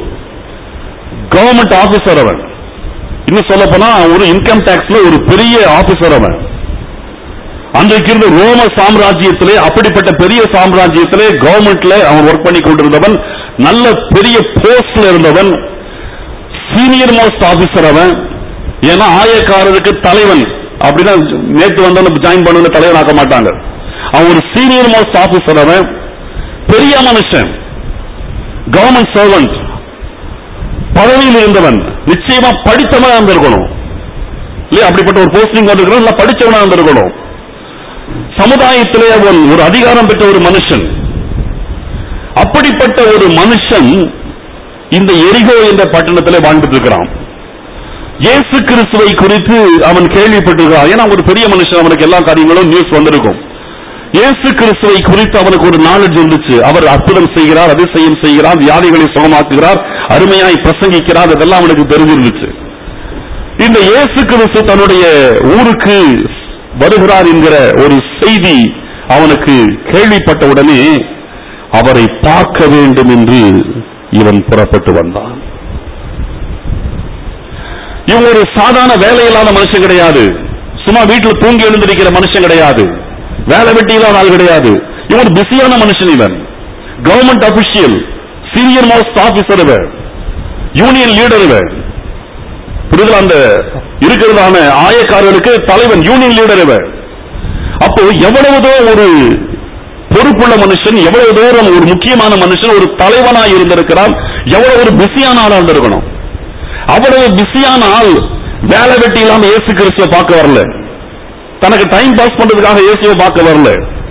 கவர்மெண்ட் ஆபீசர். அவன் இன்னும் சொல்ல போனா ஒரு இன்கம் டாக்ஸ்ல ஒரு பெரிய ஆபீசர். அவன் அன்றைக்கு இருந்த ரோம சாம்ராஜ்யத்திலே, அப்படிப்பட்ட பெரிய சாம்ராஜ்யத்திலே கவர்மெண்ட்ல அவன் ஒர்க் பண்ணி கொண்டிருந்தவன். நல்ல பெரிய போஸ்ட்ல இருந்தவன், சீனியர் மோஸ்ட் ஆபீசர் அவன். ஏன்னா ஆயக்காரருக்கு தலைவன் அப்படின்னா நேற்று வந்தவன் ஜாயின் பண்ண தலைவன் ஆக்க மாட்டாங்க. அவன் ஒரு சீனியர் மோஸ்ட் ஆபீசர். அவன் பெரிய மனுஷன், கவர்மெண்ட் சர்வெண்ட், பதவியில் இருந்தவன். நிச்சயமா படித்தவனா இருந்திருக்கணும் இல்லையா? அப்படிப்பட்ட ஒரு போஸ்டிங் வந்திருக்கணும், படித்தவனா இருந்திருக்கணும். சமுதாயத்திலே அவன் ஒரு அதிகாரம் பெற்ற ஒரு மனுஷன். அப்படிப்பட்ட ஒரு மனுஷன் இந்த எரிகோ என்ற பட்டணத்திலே வாழ்ந்துட்டு இருக்கிறான். இயேசு கிறிஸ்துவை குறித்து அவன் கேள்விப்பட்டிருக்கிறான். ஏன்னா ஒரு பெரிய மனுஷன், அவனுக்கு எல்லா காரியங்களும் நியூஸ் வந்திருக்கும். இயேசு கிறிஸ்துவை குறித்து அவனுக்கு ஒரு நாலேஜ் இருந்துச்சு. அவர் அற்புதம் செய்கிறார், அதிசயம் செய்கிறார், வியாதிகளை சுகமாக்குகிறார், அருமையாய் பிரசங்கிக்கிறார், இதெல்லாம் அவனுக்கு தெரிஞ்சிருந்துச்சு. இந்த இயேசு கிறிஸ்து தன்னுடைய ஊருக்கு வருகிறார் என்கிற ஒரு செய்தி அவனுக்கு கேள்விப்பட்ட உடனே அவரை பார்க்க வேண்டும் என்று இவன் புறப்பட்டு வந்தான். இவன் ஒரு சாதாரண வேலை இல்லாத மனுஷன் கிடையாது. சும்மா வீட்டில் தூங்கி எழுந்திருக்கிற மனுஷன் கிடையாது. வேலை வெட்டி இல்லாத ஆள் கிடையாது. இவன் ஒரு பிஸியான மனுஷன். இவன் government official, senior most officer, union leader. புரிதல்? அந்த இருக்கிறதான ஆயக்காரர்களுக்கு தலைவன், யூனியன் லீடர். அப்போ எவ்வளவுதோ ஒரு பொறுப்புள்ள மனுஷன், எவ்வளவு தூரம் ஒரு முக்கியமான மனுஷன், ஒரு தலைவனாய் இருந்திருக்கிறான். எவ்வளவு ஒரு பிஸியான ஆளா இருந்திருக்கணும். அவ்வளவு பிஸியான ஆள் வேலை வெட்டி இல்லாம இயேசு கிறிஸ்துவை பார்க்க வரல. தனக்கு டைம் பாஸ் பண்றதுக்காக இயேசுவை பார்க்க வரல.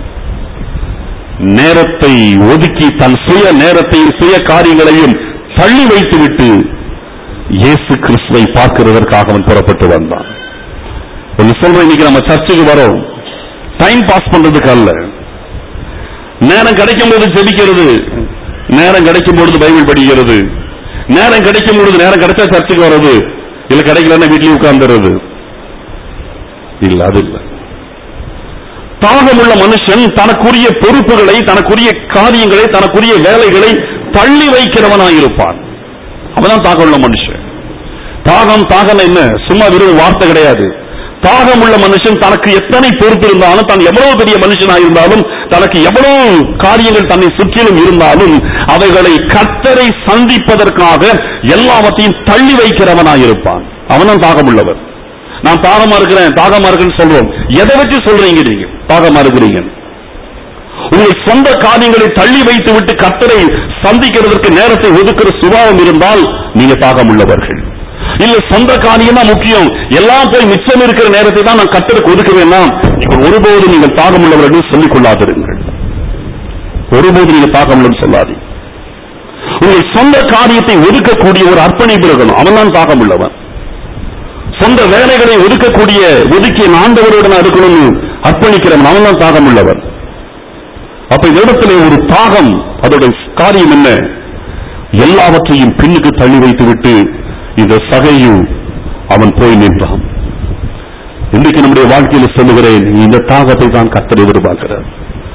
நேரத்தை ஒதுக்கி தன் சுய நேரத்தையும் சுய காரியங்களையும் தள்ளி வைத்துவிட்டு இயேசு கிறிஸ்துவை பார்க்கிறதற்காக அவன் புறப்பட்டு வந்தான். சொல்றேன், இன்னைக்கு நம்ம சர்ச்சுக்கு வரோம் டைம் பாஸ் பண்றதுக்கு அல்ல. நேரம் கிடைக்கும் போது ஜெபிக்கிறது, நேரம் கிடைக்கும் பொழுது பைபிள் படிக்கிறது, நேரம் கிடைக்கும் பொழுது, நேரம் கிடைச்சா சர்ச்சுக்கு வர்றது, இல்ல கிடைக்கலன்னா வீட்டிலேயே உட்கார்ந்துறது இல்ல. அது இல்ல. தாகமுள்ள மனுஷன் தனக்குரிய பொறுப்புகளை, தனக்குரிய காரியங்களை, தனக்குரிய வேலைகளை தள்ளி வைக்கிறவனாயிருப்பான். அவதான் தாகமுள்ள மனுஷன். தாகம் என்ன சும்மா வெறும் வார்த்தை கிடையாது. தாகமுள்ள மனுஷன் தனக்கு எத்தனை பொறுப்பு இருந்தாலும், தான் எவ்வளவு பெரிய மனுஷனாக இருந்தாலும், தனக்கு எவ்வளவு காரியங்கள் தன்னை சுற்றிலும் இருந்தாலும், அவைகளை கர்த்தரை சந்திப்பதற்காக எல்லாவற்றையும் தள்ளி வைக்கிறவனாயிருப்பான். அவனும் தாகமுள்ளவர். நான் தாகமா இருக்கிறேன்னு சொல்றோம். எதை வச்சு சொல்றீங்க நீங்க தாகமா இருக்கிறீங்க? உங்கள் சொந்த காரியங்களை தள்ளி வைத்து விட்டு கர்த்தரை சந்திக்கிறதற்கு நேரத்தை ஒதுக்குற சுபாவம் இருந்தால் நீங்க தாகம் உள்ளவர்கள். இல்ல சொந்த காரியம் தான் முக்கியம், எல்லாம் போய் மிச்சம் இருக்கிற நேரத்தை தான் நான் கர்த்தருக்கு ஒதுக்குவேன்னா நீங்கள் ஒருபோது நீங்கள் தாகம் உள்ளவர்கள் சொல்லிக் கொள்ளாதிருங்கள். ஒருபோது நீங்க தாகம் உள்ளன்னு சொல்லாதீங்க. உங்கள் சொந்த காரியத்தை ஒதுக்கக்கூடிய ஒரு அர்ப்பணிப்பு இருக்கணும், அவன் தான் தாகம் உள்ளவன். சொந்த வேலைகளை ஒதுக்கிய ஆண்டவரோடு நான் இருக்கணும்னு அர்ப்பணிக்கிறவன் அவன் தான் தாகம் உள்ளவன். அப்ப இந்த இடத்துல ஒரு தாகம், அதோட காரியம் என்ன? எல்லாவற்றையும் பின்னுக்கு தள்ளி வைத்து விட்டு இந்த சகையும் அவன் போய் நின்றான். இன்றைக்கு நம்முடைய வாழ்க்கையில் சொல்லுகிறேன், இந்த தாகத்தை தான் கர்த்தர் எதிர்பார்க்கிறார்.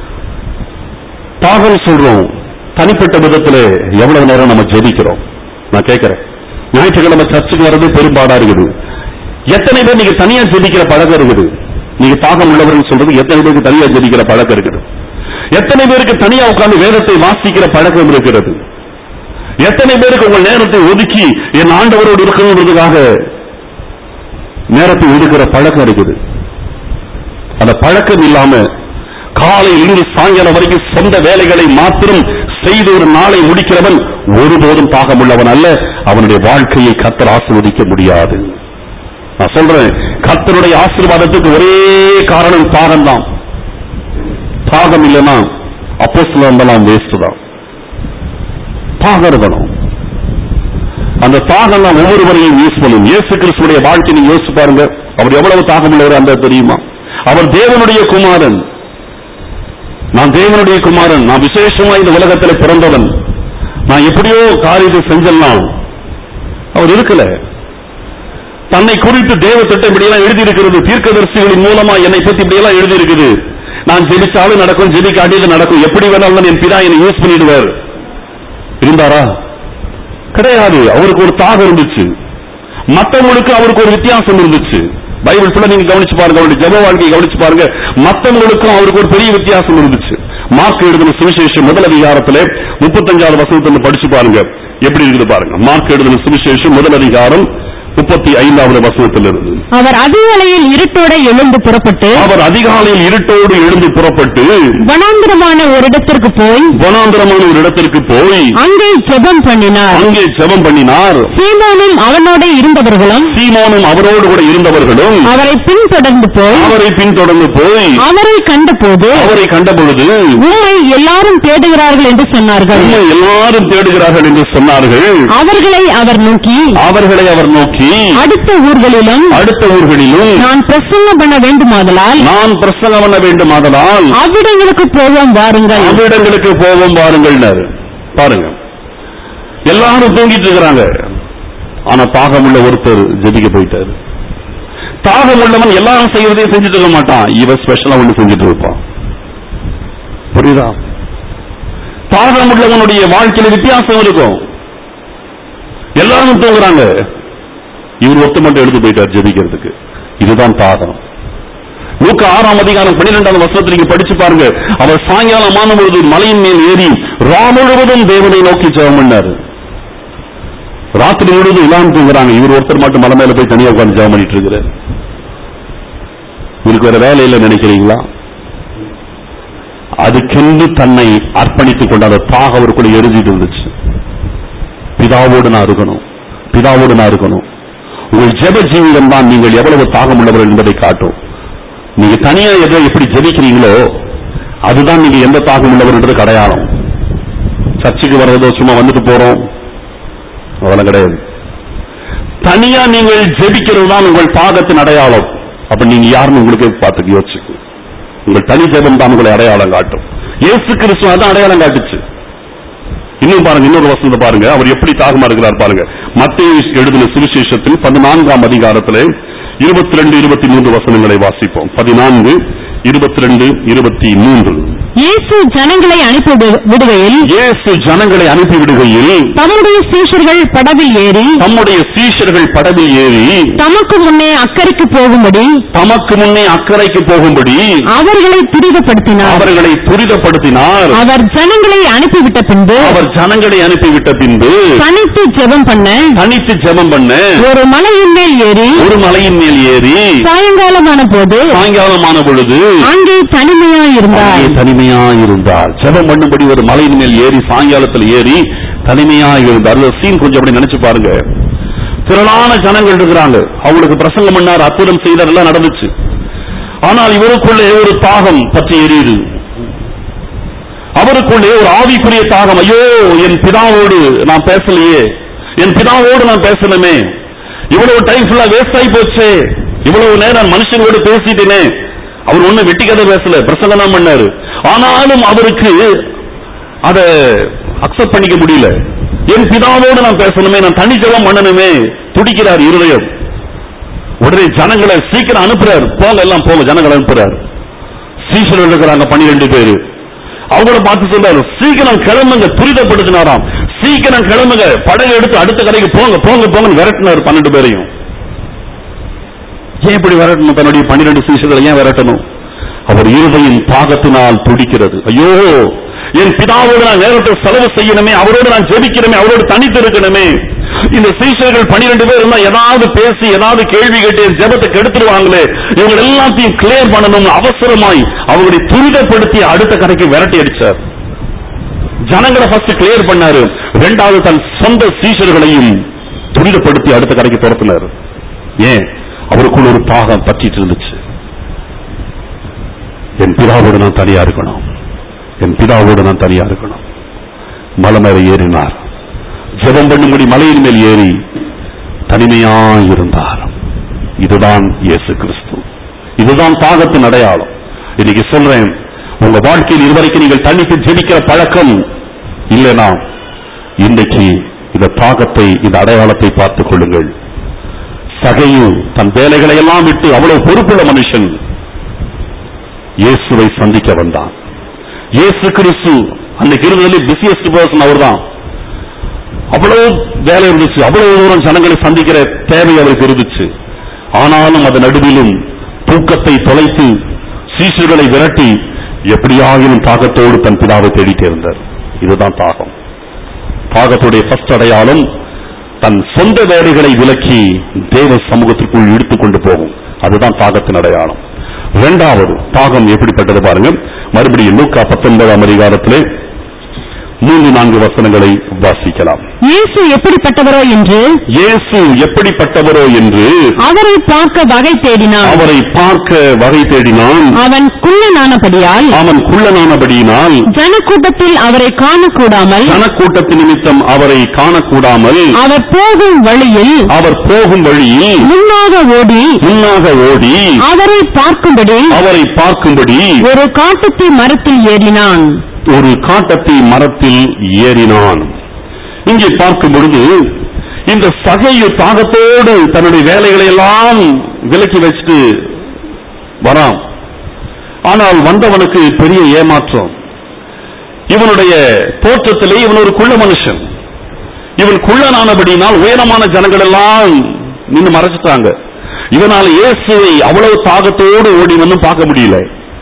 தாகம் சொல்றோம், தனிப்பட்ட விதத்துல எவ்வளவு நேரம் நம்ம ஜெபிக்கிறோம்? நான் கேட்கிறேன், ஞாயிற்றுக்கிழமை சர்ச்சுக்கு வர்றது பெரும்பாடா இருக்குது. எத்தனை பேர் நீங்க தனியா ஜெபிக்கிற பழக்கம் இருக்குது? நீங்க தாகம் உள்ளவர்கள் சொல்றது எத்தனை பேருக்கு தனியா ஜெபிக்கிற பழக்கம் இருக்குது? எத்தனை பேருக்கு தனியா உட்கார்ந்து வேதத்தை வாசிக்கிற பழக்கம் இருக்கிறது? எத்தனை பேருக்கு உங்கள் நேரத்தை ஒதுக்கி என் ஆண்டவரோடு இருக்கணுன்றதுக்காக நேரத்தை ஒதுக்கிற பழக்கம் இருக்குது? அந்த பழக்கம் இல்லாம காலையில் இருந்து சாயங்காலம் வரைக்கும் சொந்த வேலைகளை மாத்திரம் செய்து ஒரு நாளை முடிக்கிறவன் ஒருபோதும் தாகம் உள்ளவன் அல்ல. அவனுடைய வாழ்க்கையை கர்த்தர் ஆசீர்வதிக்க முடியாது. நான் சொல்றேன், கர்த்தருடைய ஆசீர்வாதத்துக்கு ஒரே காரணம் தாகம் தான். தாகம் இல்லைன்னா அப்போஸ்தலர்களெல்லாம் வேஸ்ட் தான். தாகம் இருக்கணும். அந்த தாகம் தான் ஒவ்வொருவரையும் யூஸ் பண்ணும். இயேசு கிறிஸ்துடைய வாழ்க்கை நீங்க யோசிச்சு பாருங்க, அவர் எவ்வளவு தாகம் உள்ளவர் அந்த தெரியுமா? அவர் தேவனுடைய குமாரன். நான் தேவனுடைய குமாரன், நான் விசேஷமா இந்த உலகத்தில் பிறந்தவன், நான் எப்படியோ காரியத்தை செஞ்சலாம். அவர் இருக்கல. தன்னை குறித்து தேவ திட்டம் இப்படியெல்லாம் எழுதியிருக்கிறது, தீர்க்கதரிசிகளின் மூலமா என்னை பத்தி இப்படியெல்லாம் எழுதியிருக்குது. நான் ஜெபிச்சாலும் நடக்கும், ஜெபிக்காட்டியது நடக்கும், எப்படி வேணாலும் என் பிதா என்னை யூஸ் பண்ணிடுவார். இருந்தாரா? கிடையாது. அவருக்கு ஒரு தாகம் இருந்துச்சு. மற்றவங்களுக்கு அவருக்கு ஒரு வித்தியாசம் இருந்துச்சு. பைபிள் ஃபுல்லா நீங்க கவனிச்சு பாருங்க, அவருடைய ஜெப வாழ்க்கையை கவனிச்சு பாருங்க. மற்றவங்களுக்கும் அவருக்கு ஒரு பெரிய வித்தியாசம் இருந்துச்சு. மார்க் எழுதின சுவிசேஷம் முதல் அதிகாரத்திலே 35வது வசனத்தை படிச்சு பாருங்க, எப்படி இருக்குது பாருங்க. மார்க் எழுதின சுவிசேஷம் முதல் அதிகாரம் 35வது வசனத்திலிருந்து. அவர் அதிகாலையில் இருட்டோடு எழுந்து புறப்பட்டு வனாந்திரமான ஒரு இடத்திற்கு போய் அங்கே ஜெபம் பண்ணினார். சீமோனும் அவனோடு கூட இருந்தவர்களும் அவரை பின்தொடர்ந்து போய் அவரை கண்டபொழுது உம்மை எல்லாரும் தேடுகிறார்கள் என்று சொன்னார்கள். அவர்களை அவர் நோக்கி அடுத்த ஊர்களிலும் நான் பிரசங்கம் பண்ண வேண்டுமாதலால் அவ்விடங்களுக்கு போவோம் வாருங்கள். பாருங்க, எல்லாரும் தூங்கிட்டு இருக்கிறாங்க. ஆனா தாகம் உள்ள ஒருத்தர் ஜெபிக்க போயிட்டாரு. தாகம் உள்ளவன் எல்லாரும் செய்வதையும் செஞ்சுட்டு இருக்க மாட்டான், இவன் ஸ்பெஷலா ஒண்ணு செஞ்சுட்டு இருப்பான். புரியுதா? தாகம் உள்ளவனுடைய வாழ்க்கையில வித்தியாசம் இருக்கும். எல்லாரும் தூங்குறாங்க, இவர் ஒத்து மட்டும் எடுத்து போயிட்டார் ஜெபிக்கிறதுக்கு. இதுதான் தாகம். லூக்கா 6ஆம் அதிகாரம் 12வது வசனத்தை நீங்க படிச்சு பாருங்க. அவர் சாயங்காலம் ஆன பொழுது மலையின் மேல் ஏறி முழுவதும் தேவனை நோக்கி ஜெபம் பண்ணாரு. ராத்திரி முழுவதும் எல்லாரும் தூங்குறாங்க, இவர் ஒருத்தர் மட்டும் மலை மேல போய் தனியா உட்கார்ந்து ஜெபம் பண்ணிட்டு இருக்கிறார். இவருக்கு வேற வேலை இல்லை நினைக்கிறீங்களா? அதுக்கென்று தன்னை அர்ப்பணித்துக் கொண்ட அந்த தாகம் அவருக்குள்ள எரிஞ்சிட்டு இருந்துச்சு. பிதாவோடு நான் இருக்கணும். உங்கள் ஜெப ஜீவிதம் தான் நீங்கள் எவ்வளவு தாகம் உள்ளவர்கள் என்பதை காட்டும். நீங்க தனியா எப்படி ஜெபிக்கிறீங்களோ அதுதான் நீங்க எந்த தாகம் உள்ளவர் என்றது அடையாளம். சர்ச்சுக்கு வர்றதோ சும்மா வந்துட்டு போறோம் அதெல்லாம் கிடையாது. தனியா நீங்கள் ஜெபிக்கிறது தான் உங்கள் தாகத்தின் அடையாளம். அப்ப நீங்க யாருன்னு உங்களுக்கு பார்த்து யோசிச்சு, உங்கள் தனி ஜெபம் தான் உங்களை அடையாளம் காட்டும். இயேசு கிறிஸ்து அதான் அடையாளம் காட்டுச்சு. இன்னும் பாருங்க, இன்னொரு வசனத்தை பாருங்க, அவர் எப்படி தாகமா இருக்கிறார் பாருங்க. மத்தேயு எழுதின சுவிசேஷத்தில் 14ஆம் அதிகாரத்திலே 22-23 வசனங்களை வாசிப்போம். 14, 22, 23. இயேசு ஜனங்களை அனுப்பி விடுகையில் தம்முடைய சீஷர்கள் படவில் ஏறி தமக்கு முன்னே அக்கறைக்கு போகும்படி அவர்களை துரிதப்படுத்தினார். அவர் ஜனங்களை அனுப்பிவிட்ட பின்பு தனித்து ஜெபம் பண்ண ஒரு மலையின் மேல் ஏறி சாயங்காலமான பொழுது அங்கே தனிமையாய் இருந்தார். தனிமையாயிருந்தார். ஜெபம் பண்ணும்படி ஒரு மலையின் மேல் ஏறி, சாயங்காலத்தில் ஏறி தனிமையாயிருந்தார். அந்த சீன் கொஞ்சம் அப்படி நினைச்சு பாருங்க. திரளான ஜனங்கள் இருக்கிறாங்க, அவங்களுக்கு பிரசங்கம் பண்ணார், அற்புதம் செய்தார், எல்லாம் நடந்துச்சு. ஆனால் இவருக்குள்ளே ஒரு தாகம் பற்றி எரியுது. அவருக்குள்ளே ஒரு ஆவிக்குரிய தாகம். ஐயோ, என் பிதாவோடு நான் பேசலையே, என் பிதாவோடு நான் பேசணுமே, இவ்வளவு டைம் ஃபுல்லா வேஸ்ட் ஆகி போச்சு, இவ்வளவு நேரம் மனுஷனோடு பேசிட்டேனே. அவர் ஒண்ணு வெட்டி கதை பேசல, பிரசங்கம் தான் பண்ணாரு. ஆனாலும் அவருக்கு அதை அக்செப்ட் பண்ணிக்க முடியல. என் பிதாவோடு நான் பேசணுமே, நான் தனி ஜெபம் பண்ணணுமே, துடிக்கிறார் இருதயம். உடனே ஜனங்களை சீக்கிரம் அனுப்புறாரு, போங்க எல்லாம் போங்க, ஜனங்களை அனுப்புறாரு. சீசர்கள் இருக்கிறாங்க 12 பேரு. அவங்கள பார்த்து சொல்றாரு, சீக்கிரம் கிளம்புங்க, துரிதப்படுத்தினாராம். சீக்கிரம் கிளம்புங்க, படகு எடுத்து அடுத்த கரைக்கு போங்க போங்க போங்க விரட்டினார் 12 பேரையும். ஏன் இப்படி விரட்டணும்? தன்னுடைய 12 சீசர்களை ஏன் விரட்டணும்? அவர் இருதயம் தாகத்தினால் துடிக்கிறது. ஐயோ, என் பிதாவோடு நான் நேரத்தை செலவு செய்யணுமே, அவரோடு நான் ஜெபிக்கணுமே, அவரோடு தனித்து இருக்கணுமே. இந்த சீசர்கள் 12 பேர் இருந்தா ஏதாவது பேசி ஏதாவது கேள்வி கேட்டு ஜெபத்தை கெடுத்துருவாங்களே, இவங்க எல்லாத்தையும் கிளியர் பண்ணணும். அவசரமாய் அவங்களை துரிதப்படுத்தி அடுத்த கரைக்கு விரட்டி அடிச்சார். ஜனங்களை ஃபர்ஸ்ட் கிளியர் பண்ணாரு, இரண்டாவது தன் சொந்த சீசர்களையும் துரிதப்படுத்தி அடுத்த கரைக்கு துரத்தினார். ஏன்? அவருக்குள்ள ஒரு தாகம் பற்றிட்டு இருந்துச்சு. என் பிதாவோடு நான் தனியா இருக்கணும், என் பிதாவோடு நான் தனியா இருக்கணும். மலை மேல ஏறினார், ஜெபம் பண்ணும்படி மலையின் மேல் ஏறி தனிமையாயிருந்தார். இதுதான் இயேசு கிறிஸ்து, இதுதான் தாகத்தின் அடையாளம். இன்னைக்கு சொல்றேன், உங்க வாழ்க்கையில் இதுவரைக்கும் நீங்கள் தனித்து ஜெபிக்கிற பழக்கம் இல்லைனா, இன்றைக்கு இந்த தாகத்தை, இந்த அடையாளத்தை பார்த்துக் கொள்ளுங்கள். சகையு தன் வேலைகளை எல்லாம் விட்டு, அவ்வளவு பொறுப்புள்ள மனுஷன், இயேசுவை சந்திக்க வந்தான். இயேசு கிறிஸ்து அன்னைக்கு இருந்ததிலே பிஸியஸ்ட் பர்சன் அவர்தான். அவ்வளவு வேலை இருந்துச்சு, அவ்வளவு தூரம் ஜனங்களை சந்திக்கிற தேவை அவருக்கு இருந்துச்சு. ஆனாலும் அதன் நடுவிலும் தூக்கத்தை தொலைத்து சீசர்களை விரட்டி எப்படியாகிலும் தாகத்தோடு தன் பிதாவை தேடிட்டே இருந்தார். இதுதான் தாகம். தாகத்துடைய ஃபர்ஸ்ட் அடையாளம் தன் சொந்த வேலைகளை விலக்கி தேவ சமூகத்திற்குள் இழுத்துக் கொண்டு போகும். அதுதான் தாகத்தின் அடையாளம். இரண்டாவது தாகம் எப்படிப்பட்டது பாருங்க. மறுபடியும் லூக்கா 19ஆம் அதிகாரத்திலே 3-4 வசனங்களை வாசிக்கலாம். இயேசு எப்படிப்பட்டவரோ என்று, இயேசு எப்படிப்பட்டவரோ என்று அவரை பார்க்க வகை தேடினான். அவரை பார்க்க வகை தேடினான். அவன் குள்ளனானபடியினால் ஜனக்கூட்டத்தில் அவரை காணக்கூடாமல், ஜனக்கூட்டத்தின் நிமித்தம் அவரை காணக்கூடாமல், அவர் போகும் வழியில் முன்னாக ஓடி அவரை பார்க்கும்படி ஒரு காட்டுத்தீ மரத்தில் ஏறினான். இங்கே பார்க்கும் பொழுது இந்த சகையு தாகத்தோடு தன்னுடைய வேலைகளை எல்லாம் விலக்கி வச்சுட்டு வரான். ஆனால் வந்தவனுக்கு பெரிய ஏமாற்றம். இவனுடைய தோற்றத்திலே இவன் ஒரு குள்ள மனுஷன். இவன் குள்ளனானபடினால் உயரமான ஜனங்கள் எல்லாம் நின்று மறைச்சிட்டாங்க. இவனால இயேசுவை அவ்வளவு தாகத்தோடு ஓடி வந்து பார்க்க முடியல.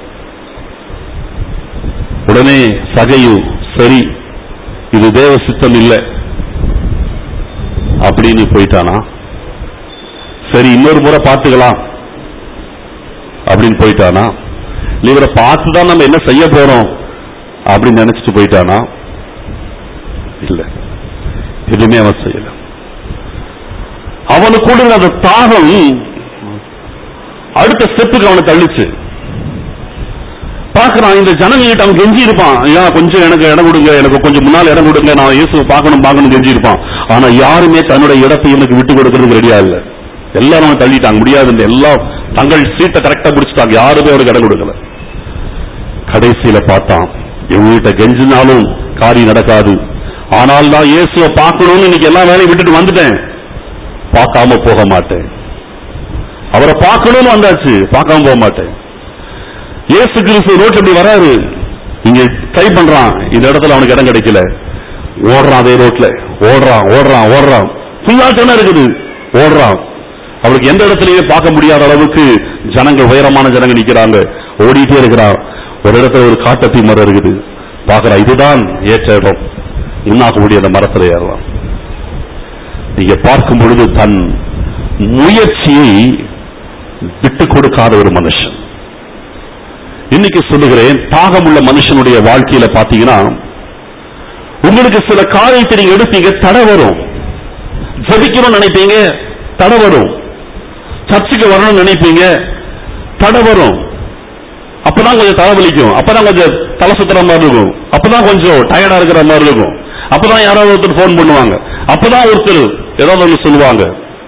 உடனே சகையு, சரி இது தேவ சித்தம் இல்லை அப்படின்னு போயிட்டானா, சரி இன்னொரு முறை பார்த்துக்கலாம் அப்படின்னு போயிட்டானா, இவரை பார்த்துதான் நம்ம என்ன செய்ய போறோம் அப்படின்னு நினைச்சிட்டு போயிட்டானா? இல்ல, எதுவுமே அவன் செய்யல. அவனுக்குள்ள அந்த தாகம் அடுத்த ஸ்டெப்புக்கு அவனை தள்ளிச்சு. பார்க்கிறான், இந்த ஜனங்கிட்ட அவன் கெஞ்சி இருப்பான், ஐயா கொஞ்சம் எனக்கு இடம் கொடுங்க, எனக்கு கொஞ்சம் முன்னால் இடம் கொடுங்க, நான் இயேசுவை பார்க்கணும் கெஞ்சி இருப்பான். ஆனா யாருமே தன்னுடைய இடத்தை எனக்கு விட்டு கொடுக்கறதுக்கு ரெடியா இல்ல. எல்லாரும் தள்ளிட்டாங்க, முடியாது, எல்லாம் தங்கள் சீட்டை கரெக்டா பிடிச்சிட்டாங்க, யாருமே அவருக்கு இடம் கொடுக்கல. கடைசியில பார்த்தான், இவங்ககிட்ட கெஞ்சினாலும் காரியம் நடக்காது, ஆனால் தான் இயேசுவை பார்க்கணும்னு இன்னைக்கு எல்லா வேலையும் விட்டுட்டு வந்துட்டேன், பார்க்காம போக மாட்டேன். அவரை பார்க்கணும்னு வந்தாச்சு, பார்க்காம போக மாட்டேன். இயேசு கிறிஸ்து ரோட்ல இப்படி வராரு, இங்க ட்ரை பண்றான், இந்த இடத்துல அவனுக்கு இடம் கிடைக்கல, ஓடுறான், அதே ரோட்ல ஓடுறான், ஃபுல்லா ஜனம் இருக்குது, ஓடுறான். அவளுக்கு எந்த இடத்துலயே பார்க்க முடியாத அளவுக்கு ஜனங்கள், உயரமான ஜனங்கள் நிக்கிறாங்க, ஓடிட்டே இருக்கிறான். ஒரு இடத்துல ஒரு காட்டத்தி மரம் இருக்குது, பாக்குறான், இதுதான் ஏற்ற இடம், முன்னாகக்கூடிய அந்த மரத்துல ஏறலாம். நீங்க பார்க்கும் பொழுது தன் முயற்சியை விட்டுக் கொடுக்காத ஒரு மனுஷன். இன்னைக்கு சொல்லுகிறேன், தாகமுள்ள மனுஷனுடைய வாழ்க்கையில பாத்தீங்கன்னா, உங்களுக்கு சில காரியத்தை நீங்க எடுப்பீங்க, தடை வரும். ஜெபிக்கணும்னு நினைப்பீங்க, தடை வரும். சர்ச்சுக்கு வரணும்னு நினைப்பீங்க, தடை வரும். அப்பதான் கொஞ்சம் தலைவலிக்கும், அப்பதான் கொஞ்சம் தலை சுத்துற மாதிரி இருக்கும், அப்பதான் கொஞ்சம் டயர்டா இருக்கிற மாதிரி இருக்கும், அப்பதான் யாராவது ஒருத்தர் போன் பண்ணுவாங்க, அப்பதான் ஒருத்தர் ஏதாவது ஒன்று சொல்லுவாங்க.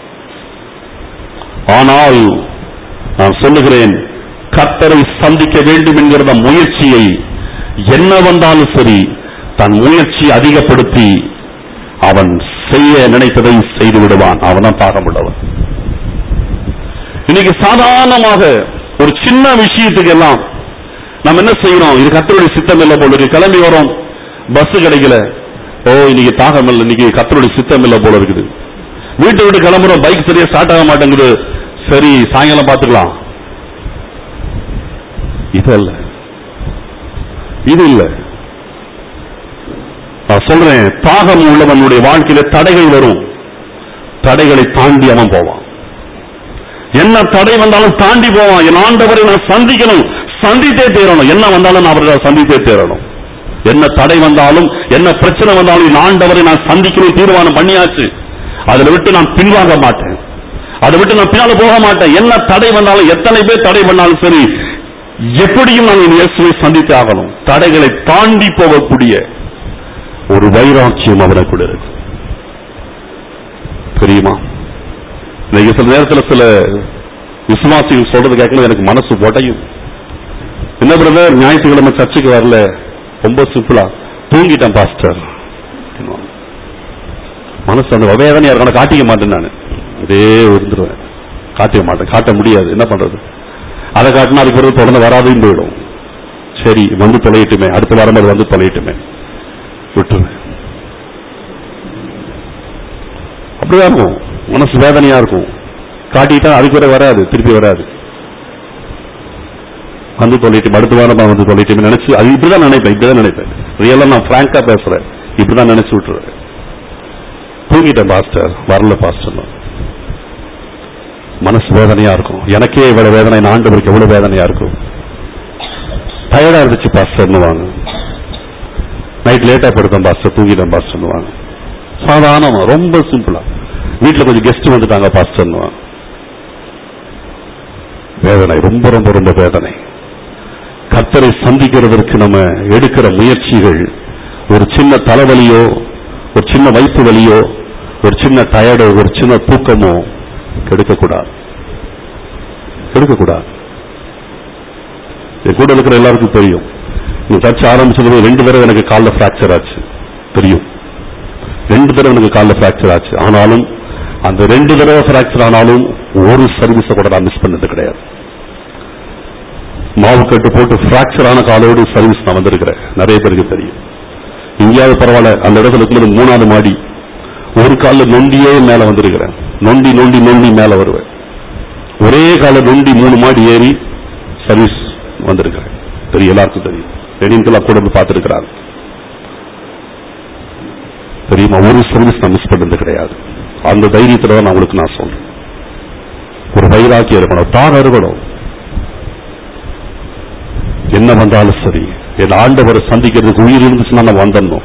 ஆனால் நான் சொல்லுகிறேன், கர்த்தரை சந்திக்க வேண்டும் என்கிற முயற்சியை என்ன வந்தாலும் சரி, தன் முயற்சி அதிகப்படுத்தி அவன் செய்ய நினைத்ததை செய்து விடுவான். அவன் தாகமுள்ளவன். இன்னைக்கு சாதாரணமாக ஒரு சின்ன விஷயத்துக்கு எல்லாம் நம்ம என்ன செய்யறோம், இது கர்த்தருடைய சித்தம் இல்லை போல இருக்கு, கிளம்பி வரோம், பஸ் கிடைக்கல, ஓ இன்னைக்கு தாகம் இல்லை, இன்னைக்கு கர்த்தருடைய சித்தம் இல்லை போல இருக்குது. வீட்டை விட்டு கிளம்புறோம், பைக் சரியா ஸ்டார்ட் ஆக மாட்டேங்குது, சரி சாயங்காலம் பார்த்துக்கலாம். இது இல்ல, இது இல்ல. நான் சொல்றேன், தாகம் உள்ளவனுடைய வாழ்க்கையில தடைகள் வரும், தடைகளை தாண்டி அவன் போவான். என்ன தடை வந்தாலும் தாண்டி போவான். என் ஆண்டவரை நான் சந்திக்கணும், சந்தித்தே தேரணும். என்ன வந்தாலும் நான் அவரை சந்தித்தே தேரணும். என்ன தடை வந்தாலும், என்ன பிரச்சனை வந்தாலும், என் ஆண்டவரை நான் சந்திக்கணும் தீர்மானம் பண்ணியாச்சு. அதில் விட்டு நான் பின்வாங்க மாட்டேன், அதை விட்டு நான் பின்னால போக மாட்டேன். என்ன தடை வந்தாலும், எத்தனை பேர் தடை பண்ணாலும் சரி, எப்படியும் நான் என் இயேசுவை சந்தித்தே ஆகணும். தடைகளை தாண்டி போகக்கூடிய ஒரு வைராக்கியம் அவனுக்குள்ள இருக்கு. தெரியுமா? இன்னைக்கு சில நேரத்தில் சில விசுவாசிகள் சொல்றது கேட்கணும், எனக்கு மனசு உடையும். என்ன பிரதர், ஞாயிற்றுக்கிழமை சர்ச்சுக்கு வரல, ரொம்ப சிம்பிளா தூங்கிட்டேன் பாஸ்டர். மனசு அந்த வேதனையா இருக்க காட்டிக்க மாட்டேன், நான் அதே இருந்துருவேன், காட்டிக்க மாட்டேன், காட்ட முடியாது. என்ன பண்றது? அதை காட்டினா அதுக்கு பிறகு தொடர்ந்து வராதுன்னு போயிடும். சரி வந்து தொலையிட்டுமே, அடுத்த வாரம் வந்து தொலையிட்டுமே, விட்டுருவேன். அப்படிதான் இருக்கும், மனசு வேதனையா இருக்கும். காட்டிட்டா அதுக்கு வர வராது, திருப்பி வராது. வந்து தொலைட்டு அடுத்த வாரம் வந்து தொலைட்டு நினைச்சு, அது இப்படிதான் நினைப்பேன், இப்படிதான் நினைப்பேன். ரியலா நான் பிராங்கா பேசுறேன், இப்படிதான் நினைச்சு விட்டுருவேன். தூங்கிட்டேன் பாஸ்டர், வரல பாஸ்டர். மனசு வேதனையா இருக்கும். எனக்கே இவ்வளவு வேதனை, ஆண்டவருக்கு எவ்வளவு வேதனையா இருக்கும். டயர்டா இருந்துச்சு பாஸ்டர்னு வாங்க, நைட் லேட்டா படுத்தேன் பாஸ்டர், தூங்கிட்டேன் பாஸ்டர்னு வாங்க. சாதாரணமா, ரொம்ப சிம்பிளா. வீட்டுல கொஞ்சம் கெஸ்ட் வந்துட்டாங்க பாஸ்டர்னு வாங்க. வேதனை, ரொம்ப ரொம்ப ரொம்ப வேதனை. கர்த்தரை சந்திக்கிறதற்கு நம்ம எடுக்கிற முயற்சிகள், ஒரு சின்ன தலைவலியோ, ஒரு சின்ன வயிற்று வலியோ, ஒரு சின்ன டயர்டோ, ஒரு சின்ன தூக்கமோ கெடுக்கக்கூடாது, கெடுக்கக்கூடாது. கூட இருக்கிற எல்லாருக்கும் தெரியும், இந்த சர்ச்சை ஆரம்பிச்சது 2 தடவை எனக்கு காலில் பிராக்சர் ஆச்சு, தெரியும். 2 தடவை எனக்கு காலில் பிராக்சர் ஆச்சு. ஆனாலும் அந்த 2 தடவை பிராக்சர் ஆனாலும் ஒரு சர்வீஸை கூட நான் மிஸ் பண்ணது கிடையாது. மாவு கட்டு போட்டு பிராக்சர் ஆன காலோடு சர்வீஸ் நான் வந்திருக்கிறேன், நிறைய பேருக்கு தெரியும். இங்கேயாவது பரவாயில்ல, அந்த இடத்துல இருக்கும்போது 3வது மாடி, ஒரு காலில் நொண்டியே மேல வந்திருக்கிறேன். நொண்டி நொண்டி நொண்டி மேல வருவேன். ஒரே கால நொண்டி 3 மாடி ஏறி சர்வீஸ் வந்திருக்கிறேன். தெரியும், எல்லாருக்கும் தெரியும். ரெடியன்கெல்லாம் கூட பார்த்துருக்கிறாங்க, தெரியுமா? ஒரு சர்வீஸ் நான் மிஸ் பண்ணது கிடையாது. அந்த தைரியத்துல தான் நான் உங்களுக்கு நான் சொல்றேன். ஒரு வைராக்கியம் இருக்கணும், தாகம் இருக்கணும். என்ன வந்தாலும் சரி, என் ஆண்டவரை சந்திக்கிறதுக்கு உயிர் இருந்துச்சுன்னா நம்ம வந்துடணும்,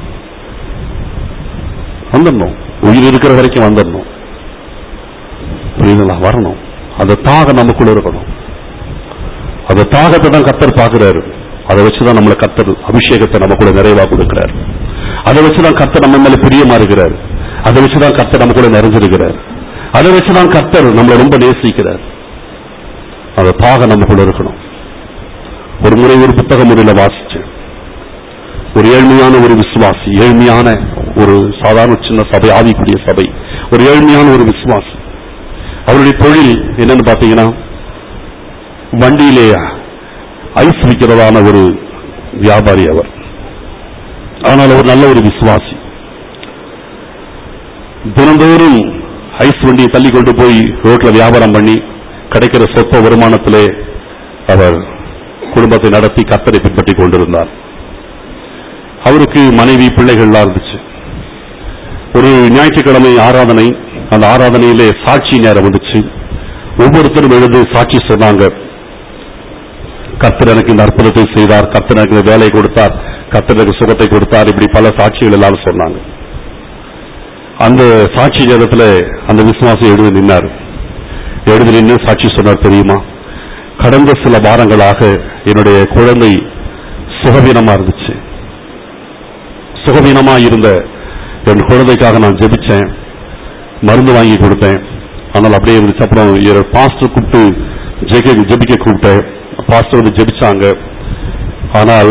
வந்துடணும். உயிர் இருக்கிற வரைக்கும் வந்துடணும். புரியுதுங்களா? வரணும். அந்த தாகம் நமக்குள்ள இருக்கணும். அந்த தாகத்தை தான் கர்த்தர் பார்க்கிறாரு. அதை வச்சுதான் நம்மளை கர்த்தர் அபிஷேகத்தை நமக்குள்ள நிறைவா கொடுக்கிறார். அதை வச்சுதான் கர்த்தர் நம்ம மேல பிரியமா இருக்கிறார். அதை வச்சுதான் கர்த்தர் நம்ம கூட நிறைஞ்சிருக்கிறார். அதை வச்சுதான் கர்த்தர் நம்மளை ரொம்ப நேசிக்கிறார். அந்த தாகம் நமக்குள்ள இருக்கணும். ஒரு முறை ஒரு புத்தக முறையில வாசிச்சேன். ஒரு ஏழ்மையான ஒரு விசுவாசி, ஏழ்மையான ஒரு சாதாரண சின்ன சபை, ஆவிக்குரிய சபை, ஒரு ஏழ்மையான ஒரு விசுவாசி. அவருடைய தொழில் என்னன்னு பாத்தீங்கன்னா, வண்டியிலே ஐஸ் விற்கிறதான ஒரு வியாபாரி அவர். ஆனால் அவர் நல்ல ஒரு விசுவாசி. தினந்தோறும் ஐஸ் வண்டியை தள்ளி கொண்டு போய் ரோட்ல வியாபாரம் பண்ணி கிடைக்கிற சொற்ப வருமானத்திலே அவர் குடும்பத்தை நடத்தி கர்த்தரை பின்பற்றி கொண்டிருந்தார். அவருக்கு மனைவி, பிள்ளைகள்லாம் இருந்துச்சு. ஒரு ஞாயிற்றுக்கிழமை ஆராதனை, அந்த ஆராதனையிலே சாட்சி நேரம் வந்துச்சு. ஒவ்வொருத்தரும் எழுந்து சாட்சி சொன்னாங்க. கர்த்தர் எனக்கு இந்த அற்புதத்தை செய்தார், கர்த்தர் எனக்கு இந்த வேலையை கொடுத்தார், கர்த்தர் எனக்கு சுகத்தை கொடுத்தார், இப்படி பல சாட்சிகள் எல்லாரும் சொன்னாங்க. அந்த சாட்சி நேரத்தில் அந்த விசுவாசி எழுதி நின்னார். எழுதி நின்று சாட்சி சொன்னார். தெரியுமா, கடந்த சில வாரங்களாக என்னுடைய குழந்தை சுகவீனமா இருந்துச்சு. சுகவீனமா இருந்த என் குழந்தைக்காக நான் ஜெபிச்சேன், மருந்து வாங்கி கொடுத்தேன். ஆனால் அப்படியே இருந்துச்சு. அப்புறம் பாஸ்டர் கூப்பிட்டு ஜெபிக்க கூப்பிட்டேன். பாஸ்டர் வந்து ஜெபிச்சாங்க. ஆனால்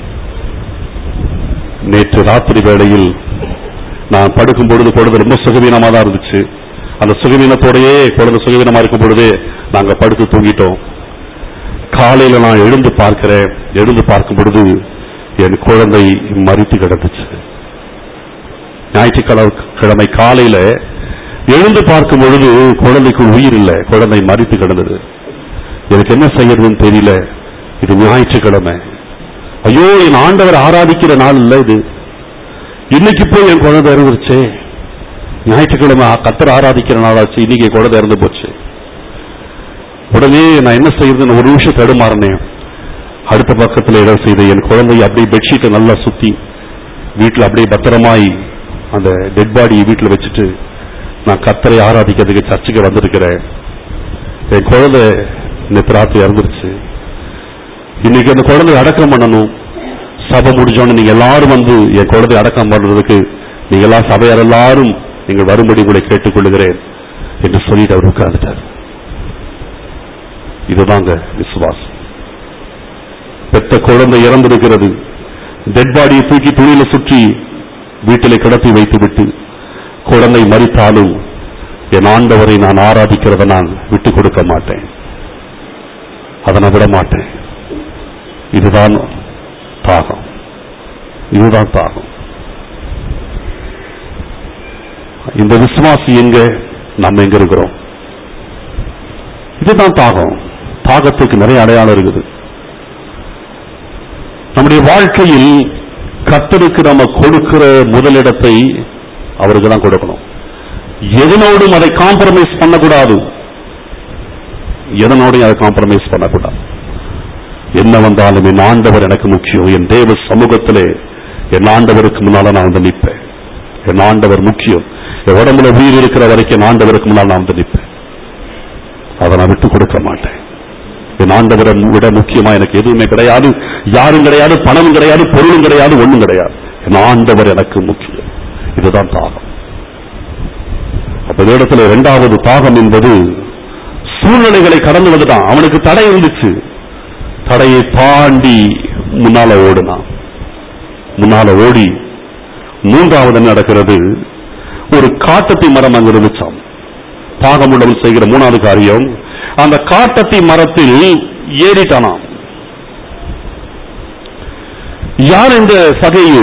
நேற்று ராத்திரி வேளையில் நான் படுக்கும் பொழுது குழந்தை ரொம்ப சுகவீனமா தான் இருந்துச்சு. அந்த சுகவீனத்தோடையே குழந்தை சுகவீனமா இருக்கும் பொழுதே நாங்க படுத்து தூங்கிட்டோம். காலையில நான் எழுந்து பார்க்கிறேன். எழுந்து பார்க்கும் பொழுது என் குழந்தை மரித்து கிடந்துச்சு. ஞாயிற்றுக்கிழமை காலையில எழுந்து பார்க்கும் பொழுது குழந்தைக்குள் உயிர் இல்லை, குழந்தை மரித்து கிடந்தது. எனக்கு என்ன செய்யறதுன்னு தெரியல. இது ஞாயிற்றுக்கிழமை. ஐயோ, என் ஆண்டவர் ஆராதிக்கிற நாள் இல்லை இது. இன்னைக்கு போய் என் குழந்தை இறந்துருச்சே. ஞாயிற்றுக்கிழமை கர்த்தர் ஆராதிக்கிற நாளாச்சு, இன்னைக்கு குழந்தை இறந்து போச்சு. உடனே நான் என்ன செய்யறதுன்னு ஒரு நிமிஷம் தடுமாறினேன். அடுத்த பக்கத்துல இடம் செய்த என் குழந்தையை அப்படியே பெட்ஷீட்டை நல்லா சுத்தி வீட்டுல அப்படியே பத்திரமாய் அந்த டெட் பாடி வீட்டுல வச்சுட்டு நான் கர்த்தரை ஆராதிக்கிறதுக்கு சர்ச்சுக்கு வந்திருக்கிறேன். என் குழந்தை நேற்று ராத்திரி இறந்துருச்சு. இன்னைக்கு அந்த குழந்தை அடக்கம் பண்ணணும். சபை முடிஞ்சோன்னு நீங்க எல்லாரும் வந்து என் குழந்தை அடக்கம் பண்றதுக்கு நீங்க எல்லாம் சபையார் எல்லாரும் நீங்கள் வரும்படி உங்களை கேட்டுக்கொள்கிறேன் என்று சொல்லிட்டு அவர் உட்கார்ந்துட்டார். இதுதாங்க விசுவாசம். பெத்த குழந்தை இறந்திருக்கிறது. டெட் பாடியை தூக்கி துணியில சுற்றி வீட்டிலே கிடத்தி வைத்து விட்டு குழந்தை மரித்தாலும் என் ஆண்டவரை நான் ஆராதிக்கிறத நான் விட்டுக் கொடுக்க மாட்டேன், அதை நான் விட மாட்டேன். இதுதான் தாகம், இதுதான் தாகம். இந்த விசுவாசி எங்க, நம்ம எங்க இருக்கிறோம்? இதுதான் தாகம். தாகத்துக்கு நிறைய அடையாளம் இருக்குது. நம்முடைய வாழ்க்கையில் கர்த்தருக்கு நம்ம கொடுக்கிற முதலிடத்தை அவருக்கு தான் கொடுக்கணும். எதனோடும் அதை காம்ப்ரமைஸ் பண்ணக்கூடாது. எதனோடையும் அதை காம்ப்ரமைஸ் பண்ணக்கூடாது. என்ன வந்தாலும் என் ஆண்டவர் எனக்கு முக்கியம். என் தேவ சமூகத்திலே என் ஆண்டவருக்கு முன்னால நான் வந்து நிற்பேன். என் ஆண்டவர் முக்கியம். என் உடம்புல உயிர் இருக்கிற வரைக்கும் என் ஆண்டவருக்கு முன்னால் நான் வந்து நிற்பேன். அதை நான் விட்டு கொடுக்க மாட்டேன். என் ஆண்டவரை விட முக்கியமா எனக்கு எதுவுமே கிடையாது, யாரும் கிடையாது, பணமும் கிடையாது, பொருளும் கிடையாது, ஒண்ணும் கிடையாது. என் ஆண்டவர் எனக்கு முக்கியம். இதுதான் தாகம். அப்ப இந்த இடத்துல இரண்டாவது தாகம் என்பது சூழ்நிலைகளை கடந்து வந்துட்டான். அவனுக்கு தடை இருந்துச்சு. தடையை தாண்டி முன்னால ஓடினான். முன்னால ஓடி மூன்றாவது என்ன நடக்கிறது? ஒரு காட்டத்தி மரம் அங்கு இருந்துச்சாம். தாகம் உள்ளவன் செய்கிற மூணாவது காரியம், அந்த காட்டத்தி மரத்தில் ஏறிட்டானாம். யார் இந்த சகையு?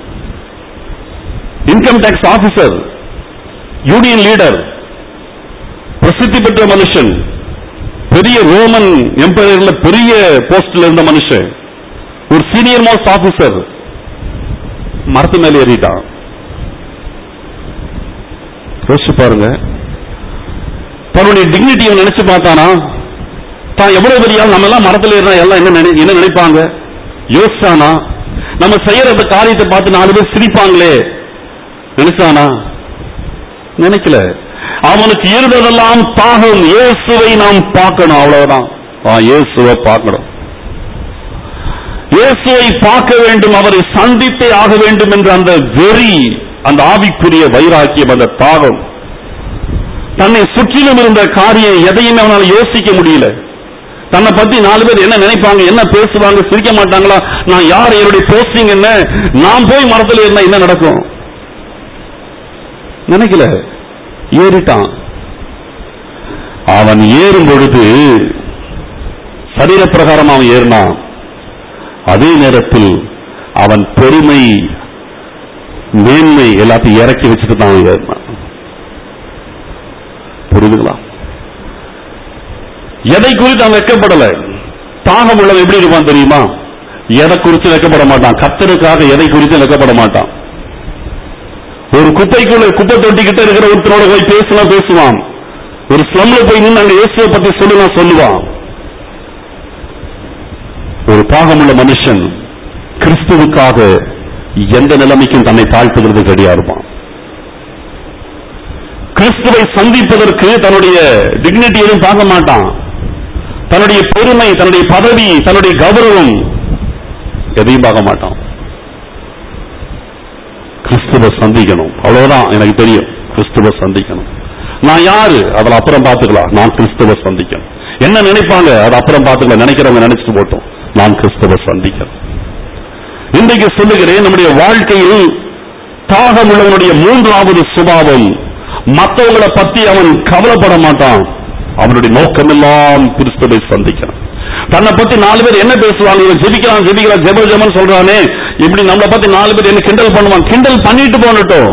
Income tax officer, union leader, பிரசித்தி பெற்ற மனுஷன், பெரிய ரோமன் எம்பையர்ல பெரிய போஸ்ட்ல இருந்த மனுஷன், ஒரு சீனியர் மோஸ்ட் ஆபீசர் மரத்து மேல ஏறிட்டான். யோசிச்சு பாருங்க. தன்னுடைய டிக்னிட்டியை நினைச்சு பார்த்தானா? தான் எவ்வளவு பெரிய நம்ம எல்லாம் மரத்துல ஏறினா எல்லாம் என்ன நினைப்பாங்க யோசிச்சானா? நம்ம செய்யற அந்த காரியத்தை பார்த்து 4 பேர் சிரிப்பாங்களே நினைச்சானா? நினைக்கல. அவனுக்கு இருந்ததெல்லாம் தாகம். இயேசுவை நாம் பார்க்கணும், அவ்வளவுதான். இயேசுவை பார்க்கணும், இயேசுவை பார்க்க வேண்டும், அவரை சந்தித்தே ஆக வேண்டும் என்ற அந்த வெறி, அந்த ஆவிக்குரிய வைராக்கியம், அந்த தாகம். தன்னை சுற்றிலும் இருந்த காரியம் எதையுமே அவனால யோசிக்க முடியல. தன்னை பத்தி 4 பேர் என்ன நினைப்பாங்க, என்ன பேசுவாங்க, சிரிக்க மாட்டாங்களா, நான் யார், என்னுடைய போஸ்டிங் என்ன, நான் போய் மரத்தில் இருந்தா என்ன நடக்கும் நினைக்கல. ஏறிட்டான். அவன் ஏறும் பொழுது சரீர பிரகாரம் அவன் ஏறினான். அதே நேரத்தில் அவன் பெருமை, மேன்மை எல்லாத்தையும் இறக்கி வச்சுட்டு தான் ஏறினான். புரியுதுங்களா? எதை குறித்து அவன் வெட்கப்படல. தாகம் உள்ளவன் எப்படி இருப்பான் தெரியுமா? எதை குறித்து வெட்கப்பட மாட்டான். கர்த்தருக்காக எதை குறித்து வெட்கப்பட மாட்டான். ஒரு குப்பைக்குள்ள குப்பை தொட்டிக்கிட்ட இருக்கிற ஒருத்தரோட போய் பேசுவான். ஒரு ஸ்லம்ல போய் நின்று அங்க இயேசுவை பத்தி சொல்லுவான். ஒரு பாகமுள்ள மனுஷன் கிறிஸ்துவுக்காக எந்த நிலைமைக்கும் தன்னை தாழ்த்துகிறது கிடையாதுமா. கிறிஸ்துவை சந்திப்பதற்கு தன்னுடைய டிக்னிட்டி எதுவும் பார்க்க மாட்டான். தன்னுடைய பெருமை, தன்னுடைய பதவி, தன்னுடைய கௌரவம் எதையும் பார்க்க மாட்டான். கிறிஸ்துவை சந்திக்கணும், அவ்வளவுதான். எனக்கு தெரியும், கிறிஸ்துவை சந்திக்கணும். நான் யாரு அதில் அப்புறம் பார்த்துக்கலாம். நான் கிறிஸ்துவை சந்திக்கணும். என்ன நினைப்பாங்க அது அப்புறம் பார்த்துக்கலாம். நினைக்கிறவங்க நினைச்சிட்டு போட்டோம். நான் கிறிஸ்துவை சந்திக்கணும். இன்றைக்கு சொல்லுகிறேன், நம்முடைய வாழ்க்கையில் தாகம் உள்ளவனுடைய மூன்றாவது சுபாவம், மற்றவங்களை பத்தி அவன் கவலைப்பட மாட்டான். அவனுடைய நோக்கம் எல்லாம் கிறிஸ்துவை சந்திக்கணும். தன்னை பத்தி 4 பேர் என்ன பேசுவாங்க, இவன் ஜெபிக்கிறான் ஜெபிக்கிறான் ஜெபம் சொல்றானே, இப்படி நம்மளை பத்தி 4 பேர் என்ன கிண்டல் பண்ணுவான். கிண்டல் பண்ணிட்டு போனட்டும்.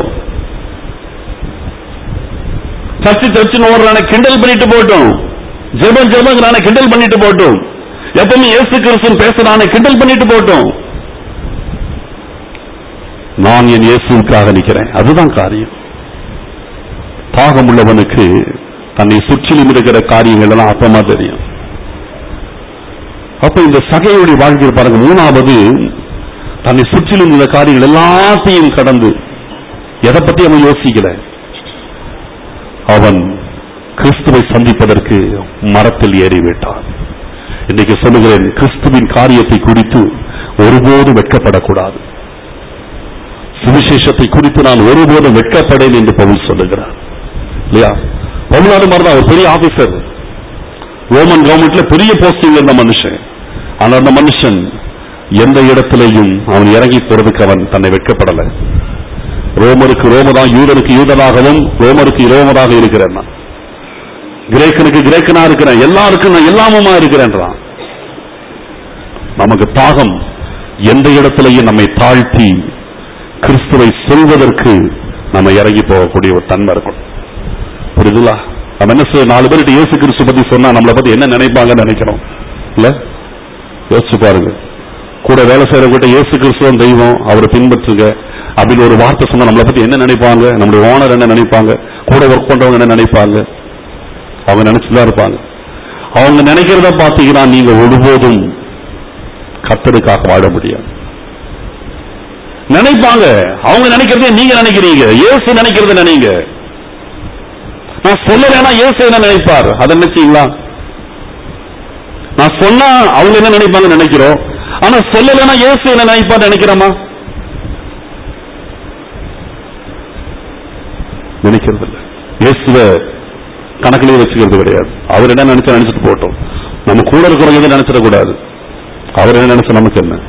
சர்ச்சுன்னு ஓடுறானே, கிண்டல் பண்ணிட்டு போட்டும். ஜெபங்கிறானே, கிண்டல் பண்ணிட்டு போட்டும். எப்பவுமே இயேசு கிறிஸ்து பேசுறானே, கிண்டல் பண்ணிட்டு போட்டும். நான் என் இயேசுக்காக நிற்கிறேன், அதுதான் காரியம். தாகம் உள்ளவனுக்கு தன்னை சுற்றிலும் இருக்கிற காரியங்கள் எல்லாம் அப்பமா தெரியும். அப்ப இந்த சகையுடைய வாழ்க்கையில் பாருங்க, 3வது தன்னை சுற்றிலும் உள்ள காரியங்கள் எல்லாத்தையும் கடந்து எதை பத்தி அவன் யோசிக்கல. அவன் கிறிஸ்துவை சந்திப்பதற்கு மரத்தில் ஏறிவிட்டான். இன்னைக்கு சொல்லுகிறேன், கிறிஸ்துவின் காரியத்தை குறித்து ஒருபோதும் வெட்கப்படக்கூடாது. சுவிசேஷத்தை குறித்து நான் ஒருபோதும் வெட்கப்படேன் என்று பவுல் சொல்லுகிறார் இல்லையா? பவுலாது மாதிரிதான் ஒரு பெரிய ஆபீசர், ரோமன் கவர்மெண்ட்ல பெரிய போஸ்டிங் இருந்த மனுஷன். ஆனா அந்த மனுஷன் எந்த இடத்திலையும் அவன் இறங்கி போறதுக்கு அவன் தன்னை வெட்கப்படல. ரோமருக்கு ரோமதான், யூதனுக்கு யூதனாகவும், ரோமருக்கு ரோமராக இருக்கிறேன், கிரேக்கனுக்கு கிரேக்கனா இருக்கிறேன், எல்லாருக்கும் நான் எல்லாமுமா இருக்கிறேன்றான். நமக்கு தாகம் எந்த இடத்திலையும் நம்மை தாழ்த்தி கிறிஸ்துவை சொல்வதற்கு நம்ம இறங்கி போகக்கூடிய ஒரு தன்மை இருக்கணும். புரியுதுங்களா? நம்ம என்ன செய்ய, 4 பேர்கிட்ட இயேசு கிறிஸ்து பத்தி சொன்னா நம்மளை பத்தி என்ன நினைப்பாங்கன்னு நினைக்கிறோம் இல்ல? யோசிச்சு பாருங்க. கூட வேலை செய்யறவங்கிட்ட இயேசு கிறிஸ்துவன் தெய்வம், அவரை பின்பற்றுங்க அப்படின்னு ஒரு வார்த்தை சொன்னா நம்மளை பத்தி என்ன நினைப்பாங்க? நம்மளுடைய ஓனர் என்ன நினைப்பாங்க? கூட ஒர்க் பண்றவங்க என்ன நினைப்பாங்க? அவங்க நினைச்சுதான் இருப்பாங்க. அவங்க நினைக்கிறத பாத்தீங்கன்னா நீங்க ஒருபோதும் கர்த்தருக்காக வாழ முடியாது. நினைப்பாங்க, அவங்க நினைக்கிறதே நீங்க நினைக்கிறீங்க, இயேசு நினைக்கிறத நினைங்க. நான் சொல்லலைன்னா இயேசு என்ன நினைப்பார் அதை நினைச்சீங்களா? நான் சொன்னா அவங்க என்ன நினைப்பாங்க நினைக்கிறோம், ஆனா சொல்லலைன்னா இயேசு என்ன நினைப்பார் நினைக்கிறோமா? நினைக்கிறது இல்லை. இயேசுவை கணக்கிலேயே வச்சுக்கிறது கிடையாது. அவர் என்ன நினைச்சா நினைச்சிட்டு போட்டோம். நம்ம கூட இருக்கிறவங்க எதுவும் நினைச்சிடக்கூடாது. அவர் என்ன நினைச்ச நமக்கு என்ன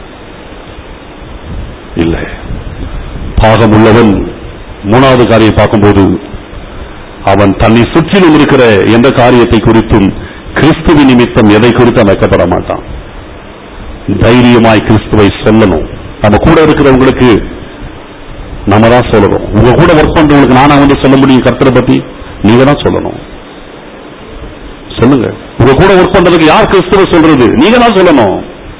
இல்லை. பாகம் உள்ளவன் 3வது காரியம் பார்க்கும்போது, அவன் தன்னை சுற்றிலும் இருக்கிற எந்த காரியத்தை குறித்தும் கிறிஸ்துவின் நிமித்தம் எதை குறித்து வைக்கப்பட மாட்டான். தைரியமாய் கிறிஸ்துவை சொல்லணும். நம்ம கூட இருக்கிறவங்களுக்கு நம்ம தான் சொல்லணும். உங்க கூட ஒர்க் பண்றவங்களுக்கு நானா வந்து சொல்ல முடியும் கர்த்தரை பத்தி? நீங்க தான் சொல்லணும். சொல்லுங்க. உங்க கூட ஒர்க் பண்றதுக்கு யார் கிறிஸ்துவை சொல்றது? நீங்க தான் சொல்லணும்.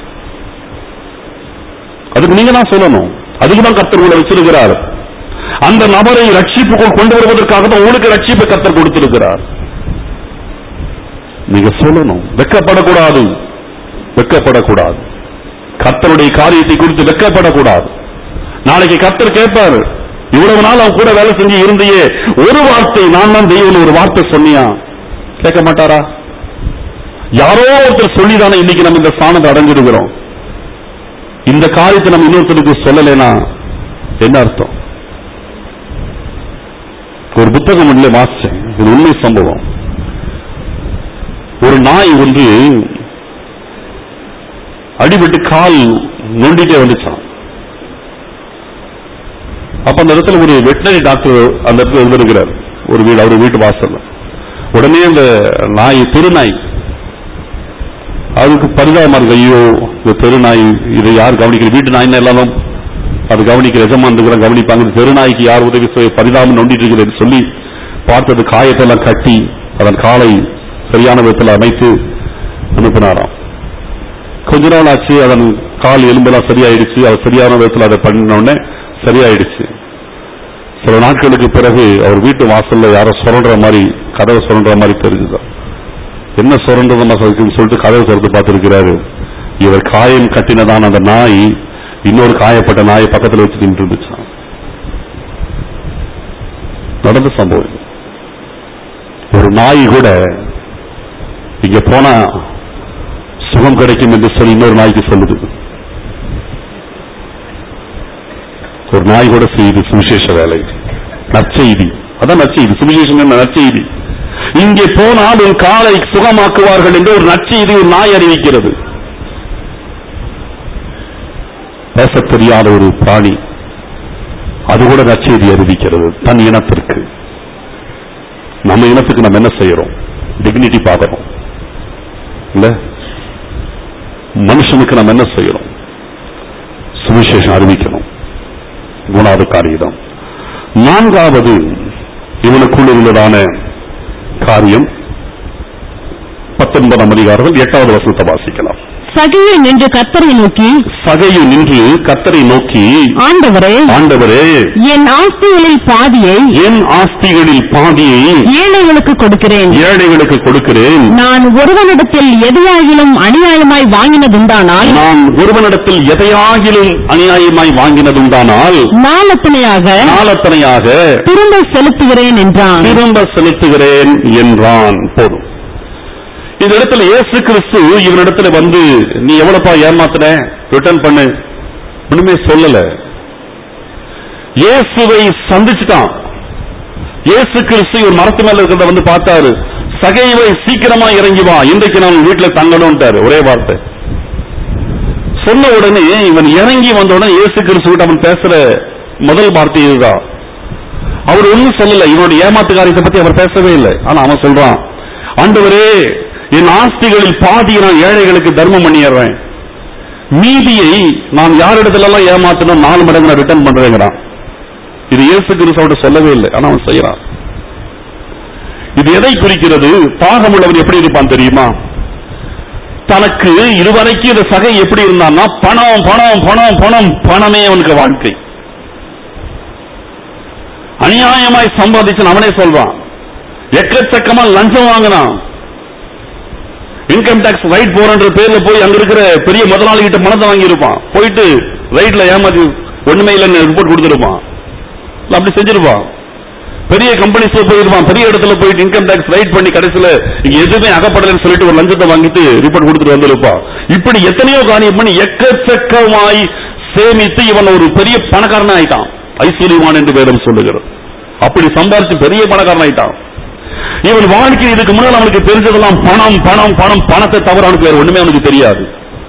அதுக்கு நீங்க தான் சொல்லணும். அதுக்குதான் கர்த்தர் உங்களை வச்சிருக்கிறார். அந்த நபரை ரட்சிப்புக்குள் கொண்டு வருவதற்காக தான் உங்களுக்கு ரட்சிப்பை கர்த்தர் கொடுத்திருக்கிறார். நீங்க சொல்லணும். வெட்கப்படக்கூடாது, வெட்கப்படக்கூடாது. கர்த்தருடைய காரியத்தை குறித்து வெட்கப்படக்கூடாது. நாளைக்கு கர்த்தர் கேட்பாரு, இவ்வளவு நாள் அவன் கூட வேலை செஞ்சு இருந்தையே, ஒரு வார்த்தை நான் தான் தெய்வம் ஒரு வார்த்தை சொன்னியா? கேட்க மாட்டாரா? யாரோ ஒருத்தர் சொல்லிதானே இன்னைக்கு நம்ம இந்த ஸ்தானத்தை அடைஞ்சிருக்கிறோம். இந்த காரியத்தை நம்ம இன்னொருத்தருக்கு சொல்லலைன்னா என்ன அர்த்தம்? ஒரு புத்தகம் ஒன்றிலே வாசிச்சேன், இது உண்மை சம்பவம். ஒரு நாய் ஒன்று அடிபட்டு கால் நொண்டிட்டே வந்துச்சான். அப்ப அந்த இடத்துல ஒரு வெட்டினரி டாக்டர் அந்த இடத்துல இருந்திருக்கிறார், ஒரு வீடு, அவர் வீட்டு வாசல்ல. உடனே அந்த நாய், தெருநாய், அதுக்கு பரிதாபமா இருக்கு. ஐயோ இந்த தெருநாய், இதை யார் கவனிக்கிற? வீட்டு நாயின்னு எல்லாரும் அது கவனிக்கிற எஜமான் இருக்கிற கவனிப்பாங்க. இந்த தெருநாய்க்கு யார் உதவி பரிதாபம் நொண்டிட்டு இருக்கிறது சொல்லி பார்த்தது, காயத்தெல்லாம் கட்டி அதன் காலை சரியான விதத்தில் அமைத்து அனுப்பினாராம். கொஞ்ச நாள் ஆச்சு, அதன் கால் எலும்பெல்லாம் சரியாயிடுச்சு. அவர் சரியான விதத்தில் அதை பண்ணினோடனே சரியாயிடுச்சு. சில நாட்களுக்கு பிறகு அவர் வீட்டு வாசல்ல யாரோ சுரண்ட மாதிரி, கதவை சுரண்ட மாதிரி தெரிஞ்சுதான். என்ன சுரண்டதுன்னு சொல்லிட்டு கதவை திறந்து பார்த்திருக்கிறாரு. இவர் காயம் கட்டினதான் அந்த நாய் இன்னொரு காயப்பட்ட நாயை பக்கத்தில் வச்சு நின்று இருந்துச்சான். நடந்த சம்பவம். ஒரு நாய் கூட இங்க போனா சுகம் கிடைக்கும் என்று சொல்லி இன்னொரு நாய்க்கு சொல்லுது. ஒரு நாய் கூட செய்யுது சுவிசேஷ வேலை, நற்செய்தி. அதான் நற்செய்தி, சுவிசேஷம் என்ன நற்செய்தி. இங்கே போனால் ஒரு காலை சுகமாக்குவார்கள் என்று ஒரு நற்செய்தி ஒரு நாய் அறிவிக்கிறது. பேச தெரியாத ஒரு பிராணி அது கூட நற்செய்தி அறிவிக்கிறது தன் இனத்திற்கு. நம்ம இனத்துக்கு நம்ம என்ன செய்யறோம்? டிக்னிட்டி பார்க்கறோம் இல்ல? மனுஷனுக்கு நம்ம என்ன செய்யறோம்? சுவிசேஷம் அறிவிக்கணும். மூணாவது காரியம். நான்காவது இவனுக்குள் உள்ளதான காரியம் 19 அதிகாரம் 8வது வசனத்தை வாசிக்கலாம். சகையை நின்று கர்த்தரை நோக்கி, சகையை நின்று கர்த்தரை நோக்கி, ஆண்டவரே, ஆண்டவரே, என் ஆஸ்திகளில் பாதியை ஏழைகளுக்கு கொடுக்கிறேன். நான் ஒருவனிடத்தில் எதையாகிலும் அநியாயமாய் வாங்கினதுண்டானால் நாளத்தனையாக திரும்ப செலுத்துகிறேன் என்றான். போதும். இந்த இடத்துல இயேசு கிறிஸ்து இவனிடத்துல வந்து, நீ எவ்வளவுப்பா ஏமாத்தின, ரிட்டர்ன் பண்ணு, ஒண்ணுமே சொல்லல. இயேசுவை சந்திச்சுட்டான். இயேசு கிறிஸ்து ஒரு மரத்து மேல இருக்கிறத வந்து பார்த்தாரு. சகைவை சீக்கிரமா இறங்கி வா, இன்றைக்கு நான் வீட்டுல தங்கணும்ட்டாரு. ஒரே வார்த்தை சொன்ன உடனே இவன் இறங்கி வந்த உடனே இயேசு கிறிஸ்து அவன் பேசுற முதல் வார்த்தை இதுதான். அவர் ஒன்னும் சொல்லல, இவனுடைய ஏமாத்து காரியத்தை பத்தி அவர் பேசவே இல்லை. ஆனா அவன் சொல்றான், ஆண்டவரே, என் ஆஸ்திகளில் பாதியை நான் ஏழைகளுக்கு தர்மம் பண்ணிடுறேன், மீதியை நான் யாரிடத்துல எல்லாம் ஏமாத்தணும் 4 மடங்கு நான் ரிட்டர்ன் பண்றேங்கிறான். இது இயேசு கிறிஸ்துவோட சொல்லவே இல்லை, ஆனா அவன் செய்யறான். இது எதை குறிக்கிறது? பாகமுள்ளவன் எப்படி இருப்பான் தெரியுமா? தனக்கு இதுவரைக்கும் இந்த சகை எப்படி இருந்தான்னா, பணம் பணம் பணம் பணம் பணமே அவனுக்கு வாழ்க்கை. அநியாயமாய் சம்பாதிச்சு அவனே சொல்றான். எக்கச்சக்கமா லஞ்சம் வாங்கினான். இன்கம் டாக்ஸ் ரைட் போறன்ற பேர்ல போய் அங்க இருக்கிற பெரிய முதலாளி கிட்ட பணத்தை வாங்கி இருப்பான். போயிட்டு ரைட்ல ஏமாத்தி ஒண்ணுமே இல்லைன்னு ரிப்போர்ட் கொடுத்துருப்பான். அப்படி செஞ்சிருப்பான். பெரிய கம்பெனிஸ்ல போயிருப்பான். பெரிய இடத்துல போயிட்டு இன்கம் டாக்ஸ் ரைட் பண்ணி கடைசியில இங்க எதுவுமே அகப்படலன்னு சொல்லிட்டு ஒரு லஞ்சத்தை வாங்கிட்டு ரிப்போர்ட் கொடுத்துட்டு வந்திருப்பான். இப்படி எத்தனையோ காரியம் பண்ணி எக்கச்சக்கமாய் சேமித்து இவன் ஒரு பெரிய பணக்காரன் ஆயிட்டான். ஐஸ்வர்யவான் என்று வேதம் சொல்லுகிறது. அப்படி சம்பாதிச்சு பெரிய பணக்காரன் ஆயிட்டான். இவன் வாழ்க்கை இதுக்கு முன்னால் அவனுக்கு தெரிஞ்சதெல்லாம் பணம் பணம் பணம், பணத்தை தவிர அவனுக்கு வேற ஒண்ணுமே அவனுக்கு தெரியாது.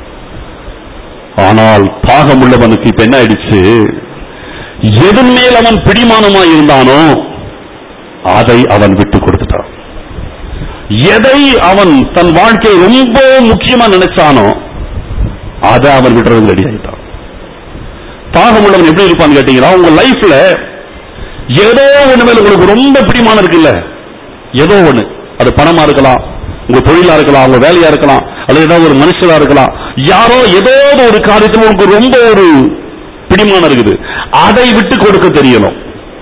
ஆனால் பாகம் உள்ளவனுக்கு இப்ப என்ன ஆயிடுச்சு? எதன் மேல் அவன் பிடிமானமாய் இருந்தானோ அதை அவன் விட்டு கொடுத்துட்டான். எதை அவன் தன் வாழ்க்கையை ரொம்ப முக்கியமா நினைச்சானோ அதை அவன் விடுறது ரெடி ஆயிட்டான். பாகம் உள்ளவன் எப்படி இருப்பான்னு கேட்டீங்கன்னா, உங்க லைஃப்ல ஏதோ ஒண்ணு மேல உங்களுக்கு ரொம்ப பிடிமானம் இருக்குல்ல, ஏதோ ஒண்ணு, அது பணமா இருக்கலாம், உங்க தொழிலா இருக்கலாம், உங்க வேலையா இருக்கலாம், அல்லது ஏதாவது ஒரு மனுஷரா இருக்கலாம். யாரோ ஏதோ ஒரு காரியத்தில் உங்களுக்கு ரொம்ப ஒரு பிடிமானம் இருக்குது, அதை விட்டு கொடுக்க தெரியணும்.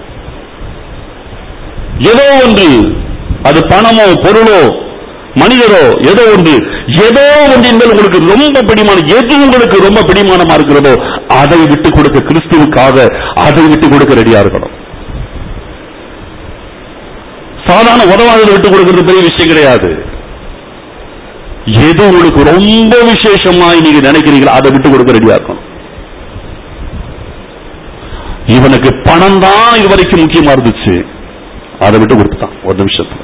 ஏதோ ஒன்று, அது பணமோ பொருளோ மனிதரோ, ஏதோ ஒன்று என்பது உங்களுக்கு ரொம்ப பிடிமானம், எது உங்களுக்கு ரொம்ப பிடிமானமா இருக்கிறதோ அதை விட்டு கொடுக்க, கிறிஸ்துவுக்காக அதை விட்டு கொடுக்க ரெடியா இருக்கணும். சாதாரண உதவாததை விட்டு கொடுக்கிறது பெரிய விஷயம் கிடையாது. எது உங்களுக்கு ரொம்ப விசேஷமாய் நீங்க நினைக்கிறீங்களோ அதை விட்டு கொடுக்க ரெடியா இருக்கணும். இவனுக்கு பணம் தான் இதுவரைக்கும் முக்கியமா இருந்துச்சு, அதை விட்டு கொடுத்துட்டான் ஒரு நிமிஷத்துல.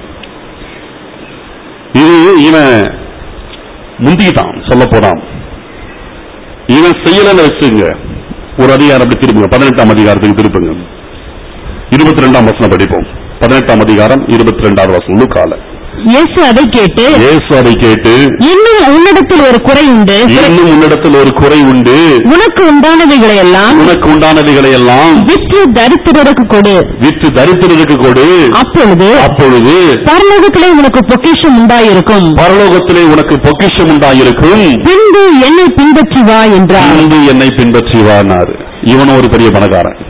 இது இவன் முந்திட்டான். சொல்ல போனான், இவன் செய்யலன்னு வச்சுங்க. ஒரு அதிகாரம் அப்படி திருப்புங்க, 18ஆம் அதிகாரத்துக்கு திருப்புங்க. 22ஆம் வசனம் படிப்போம். 18ஆம் அதிகாரம் 22வது வசனம். லூக்கால இயேசு அதை கேட்டு, இன்னும் உன்னிடத்தில் ஒரு குறை உண்டு, உனக்கு உண்டானவைகளை எல்லாம் விற்று தரித்திரருக்கு கொடு, அப்பொழுது பரலோகத்திலே உனக்கு பொக்கிஷம் உண்டாயிருக்கும், பின்பு என்னை பின்பற்றி வா என்றார். இவன் ஒரு பெரிய பணக்காரன்.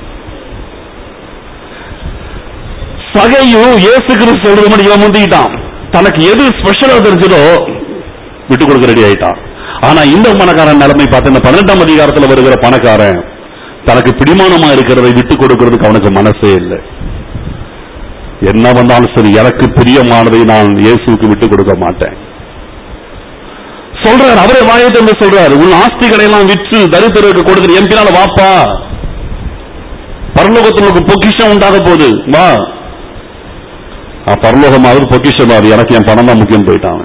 சகையும் இயேசு கிறிஸ்து சொல்றது மட்டும் இவன் முந்திக்கிட்டான். தனக்கு எது ஸ்பெஷலா தெரிஞ்சதோ விட்டு கொடுக்க ரெடி ஆயிட்டான். ஆனா இந்த பணக்காரன் நிலைமை பார்த்தீங்கன்னா 18ஆம் அதிகாரத்தில் வருகிற பணக்காரன் தனக்கு பிடிமானமா இருக்கிறதை விட்டு கொடுக்கிறதுக்கு அவனுக்கு மனசே இல்லை. என்ன வந்தாலும் சரி, எனக்கு பிரியமானதை நான் இயேசுவுக்கு விட்டு கொடுக்க மாட்டேன் சொல்றார். அவரே வாயத்தை என்று சொல்றார், உன் ஆஸ்திகளை எல்லாம் விற்று தரித்திரருக்கு கொடுத்து என் பின்னால வாப்பா, பரலோகத்திற்கு பொக்கிஷம் உண்டாக போகுது, வா. பரலோகமாவது பொக்கிஷமாவது, எனக்கு என் பணம் தான் முக்கியம் போயிட்டான்.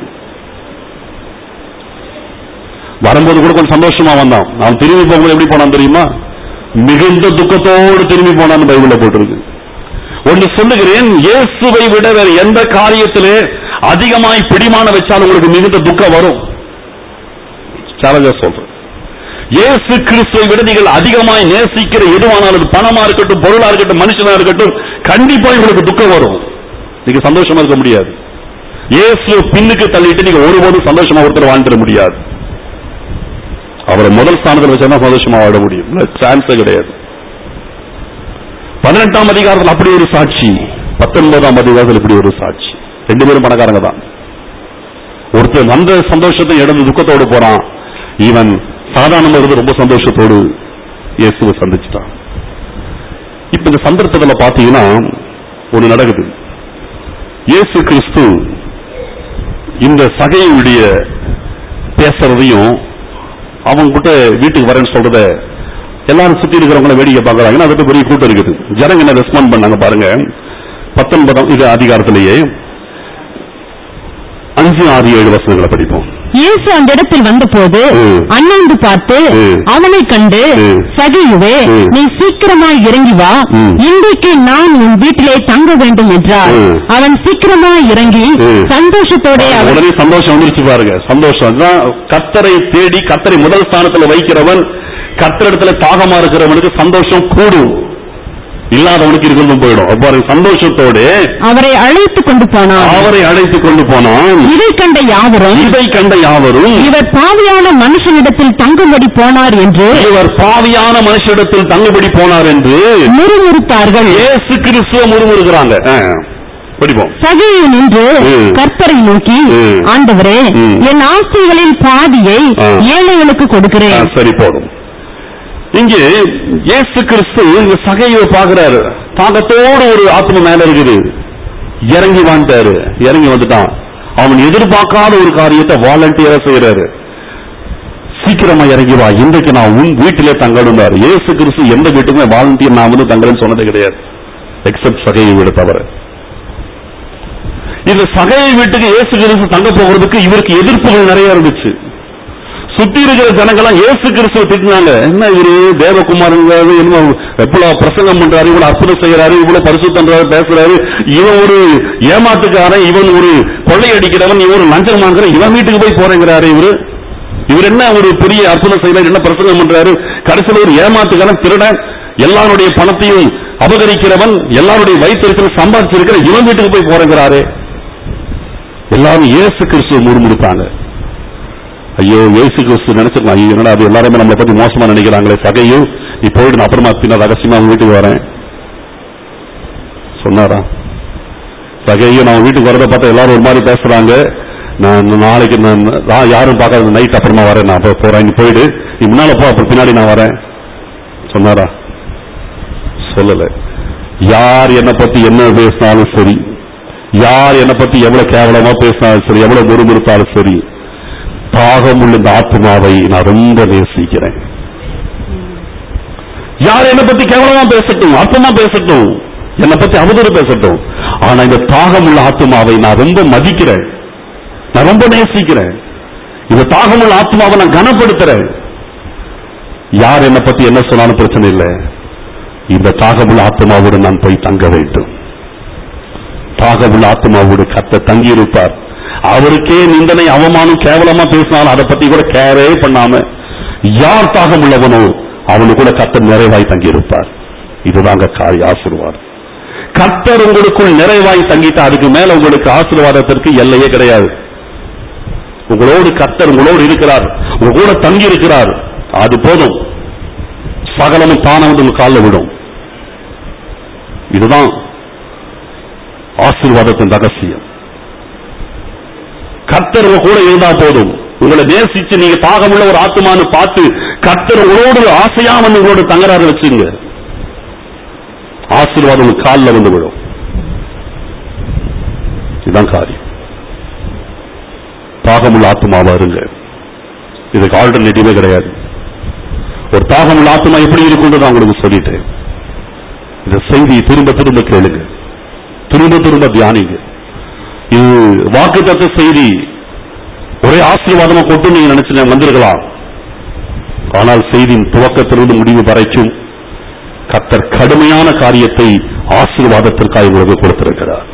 வரும்போது கூட கொஞ்சம் சந்தோஷமா வந்தான். நான் திரும்பி போகும்போது எப்படி போனான் தெரியுமா? மிகுந்த துக்கத்தோடு திரும்பி போனான்னு பைபிள்ல போட்டிருக்கு. ஒன்று சொல்லுகிறேன், இயேசுவை விட வேற எந்த காரியத்திலே அதிகமாய் பிடிமான வச்சாலும் உங்களுக்கு மிகுந்த துக்கம் வரும். சொல்றேன், இயேசு கிறிஸ்துவை விட நீங்கள் அதிகமாய் நேசிக்கிற எதுவானாலும், பணமா இருக்கட்டும், பொருளா இருக்கட்டும், மனுஷனா இருக்கட்டும், கண்டிப்பா உங்களுக்கு துக்கம் வரும். நீங்க சந்தோஷமா இருக்க முடியாது. இயேசு பின்னுக்கு தள்ளிட்டு நீங்க ஒருபோதும் சந்தோஷமா ஒருத்தர் வாழ்ந்துட முடியாது. அவரை முதல் ஸ்தானத்தில் வச்சா சந்தோஷமா வாழ முடியும், சான்ஸே கிடையாது. 18ஆம் அதிகாரத்தில் அப்படி ஒரு சாட்சி, 19ஆம் அதிகாரத்தில் இப்படி ஒரு சாட்சி. ரெண்டு பேரும் பணக்காரங்க தான். ஒருத்தர் வந்த சந்தோஷத்தை இழந்து துக்கத்தோடு போறான், இவன் சாதாரணமா இருந்து ரொம்ப சந்தோஷத்தோடு இயேசுவை சந்திச்சுட்டான். இப்ப இந்த சந்தர்ப்பத்தில் பாத்தீங்கன்னா ஒண்ணு நடக்குது. இயேசு கிறிஸ்து இந்த சகையுடைய பேசுறதையும் அவங்க கிட்ட வீட்டுக்கு வரேன்னு சொல்றத எல்லாரும் சுத்தி இருக்கிறவங்கள வேடிக்கை பார்க்கறாங்க. அதுக்கு பெரிய கூட்டம் இருக்குது. ஜனங்க என்ன ரெஸ்பாண்ட் பண்ணாங்க பாருங்க. 19 அதிகாரத்திலேயே 5, 6, 7 வசனங்களை படிப்போம். இயேசு அந்த இடத்தில் வந்தபோது அண்ணாந்து பார்த்து அவனை கண்டு, சகையுவே, நீ சீக்கிரமாய் இறங்கி வா, இன்றைக்கு நான் உன் வீட்டிலே தங்க வேண்டும் என்றார். அவன் சீக்கிரமாய் இறங்கி சந்தோஷத்தோட, உடனே சந்தோஷம் வந்துருச்சு பாருங்க. சந்தோஷம் கர்த்தரை தேடி கர்த்தரை முதல் ஸ்தானத்தில் வைக்கிறவன், கர்த்தரிடத்துல தாகமா இருக்கிறவனுக்கு சந்தோஷம் கூடும், இல்லாதவனுக்கு இருக்கிறதும் போயிடும். அவ்வாறு சந்தோஷத்தோடு அவரை அழைத்துக் கொண்டு போனான். இதை கண்ட யாவரும் இவர் பாவியான மனுஷனிடத்தில் தங்கும்படி போனார் என்று முறுமுறுத்தார்கள். இயேசு கிறிஸ்துவை முறுமுறுக்கிறாங்க. சகையை நின்று கர்த்தரை நோக்கி, ஆண்டவரே, என் ஆஸ்திகளில் பாதியை ஏழைகளுக்கு கொடுக்கிறேன். சரி, போதும். இங்கே இயேசு கிறிஸ்து இந்த சகையை பார்க்கிறாரு. தாகத்தோடு ஒரு ஆத்ம மேல இருக்குது. இறங்கி வந்துட்டான். அவன் எதிர்பார்க்காத ஒரு காரியத்தை வாலண்டியரா செய்யறாரு. சீக்கிரமா இறங்கி வா, இன்றைக்கு நான் உன் வீட்டிலே தங்கணும்னாரு. இயேசு கிறிஸ்து எந்த வீட்டுக்குமே வாலண்டியர் நான் வந்து தங்கலன்னு சொன்னது கிடையாது, எக்ஸப்ட் சகையை வீடு தவிர. இந்த சகையை வீட்டுக்கு இயேசு கிறிஸ்து தங்க போகிறதுக்கு இவருக்கு எதிர்ப்புகள் நிறைய இருந்துச்சு. சுத்தி இருக்கிற ஜனங்கள்லாம் இயேசு கிறிஸ்துவை திட்டினாங்க. என்ன இவரு தேவகுமாரங்க, எவ்வளவு பிரசங்கம் பண்றாரு, இவ்வளவு அற்புதம் செய்யறாரு, இவ்வளவு பரிசுத்தன்றாரு, பேசுறாரு, இவன் ஒரு ஏமாத்துக்காரன், இவன் ஒரு கொள்ளையடிக்கிறவன், இவன் ஒரு லஞ்சம் வாங்குறவன், இவன் வீட்டுக்கு போய் போறேங்கிறாரு. இவர் என்ன ஒரு பெரிய அற்புதம் செய்யறாரு, என்ன பிரசங்கம் பண்றாரு, கடைசியில் ஒரு ஏமாத்துக்காரன், திருடன், எல்லாருடைய பணத்தையும் அபகரிக்கிறவன், எல்லாருடைய வயிற்று சம்பாதிச்சிருக்கிற இவன் வீட்டுக்கு போய் போறேங்கிறாரு. எல்லாரும் இயேசு கிறிஸ்துவை முறுமுறுத்தாங்க. ஐயோ, இயேசு கிறிஸ்து நினைச்சிருக்கலாம், ஐயோ என்னடா அது எல்லாருமே நம்மளை பத்தி மோசமா நினைக்கிறாங்களே, சகையும் நீ போயிட்டு நான் அப்புறமா பின்ன ரகசியமா அவங்க வீட்டுக்கு வரேன் சொன்னாரா? சகையும் நான் வீட்டுக்கு வரதை பார்த்தா எல்லாரும் ஒரு மாதிரி பேசுறாங்க, நான் நாளைக்கு நான் யாரும் பார்க்காத நைட் அப்புறமா வரேன், நான் போறேன், நீ போயிடு, நீ முன்னால போ, அப்புறம் பின்னாடி நான் வரேன் சொன்னாரா? சொல்லல. யார் என்னை பத்தி என்ன பேசினாலும் சரி, யார் என்னை பத்தி எவ்வளவு கேவலமா பேசினாலும் சரி, எவ்வளவு முறுமுறுத்தாலும் சரி, தாகமுள்ள இந்த ஆத்மாவை நான் ரொம்ப நேசிக்கிறேன். யார் என்னை பத்தி கேவலமா பேசட்டும், அற்பமா பேசட்டும், என்னை பத்தி அவதூறு பேசட்டும், ஆனா இந்த தாகமுள்ள ஆத்மாவை நான் ரொம்ப மதிக்கிறேன், நான் ரொம்ப நேசிக்கிறேன். இந்த தாகமுள்ள ஆத்மாவை நான் கனப்படுத்துறேன். யார் என்னை பத்தி என்ன சொன்னாலும் பிரச்சனை இல்லை, இந்த தாகமுள்ள ஆத்மாவோடு நான் போய் தங்க வேண்டும். தாகமுள்ள ஆத்மாவோடு கர்த்தர் தங்கி இருப்பார். அவருக்கே நிந்தனை, அவமானம், கேவலமா பேசினாலும் அதை பத்தி கூட கேரே பண்ணாம யார் தாகம் உள்ளவனோ அவனு கூட கர்த்தர் நிறைவாய் தங்கி இருப்பார். இதுதாங்க காரிய ஆசீர்வாதம். கர்த்தர் உங்களுக்குள் நிறைவாய் தங்கிட்டா அதுக்கு மேல உங்களுக்கு ஆசீர்வாதத்திற்கு எல்லையே கிடையாது. உங்களோடு கர்த்தர் உங்களோடு இருக்கிறார், உங்க கூட தங்கி இருக்கிறார், அது போதும். சகலமும் தான வந்து உங்க காலில் விடும். இதுதான் ஆசீர்வாதத்தின் ரகசியம். கர்த்தர் கூட இருந்தா போதும், உங்களை நேசிச்சு நீங்க தாகமுள்ள ஒரு ஆத்துமான்னு பார்த்து கர்த்தர் உங்களோடு ஆசையா வந்து உங்களோட தங்கராறு வச்சுங்க, ஆசீர்வாதம் காலில் வந்து விடும். இதுதான் காரியம். தாகமுள்ள ஆத்துமாவா இருங்க. இதுக்கு ஆல்டர்னேட்டிவே கிடையாது. ஒரு தாகமுள்ள ஆத்துமா எப்படி இருக்குன்னு நான் உங்களுக்கு சொல்லிட்டேன். இந்த செய்தி திரும்ப திரும்ப கேளுங்க, திரும்ப திரும்ப தியானிங்க. இது வாக்குத்தத்த செய்தி. ஒரே ஆசீர்வாதமா கொண்டு நீங்க நினைச்சு வந்திருக்கலாம். ஆனால் செய்தியின் துவக்கத்திலிருந்து முடிவு வரைக்கும் கர்த்தர் கடுமையான காரியத்தை ஆசீர்வாதத்திற்காக உங்களுக்கு கொடுத்திருக்கிறார்.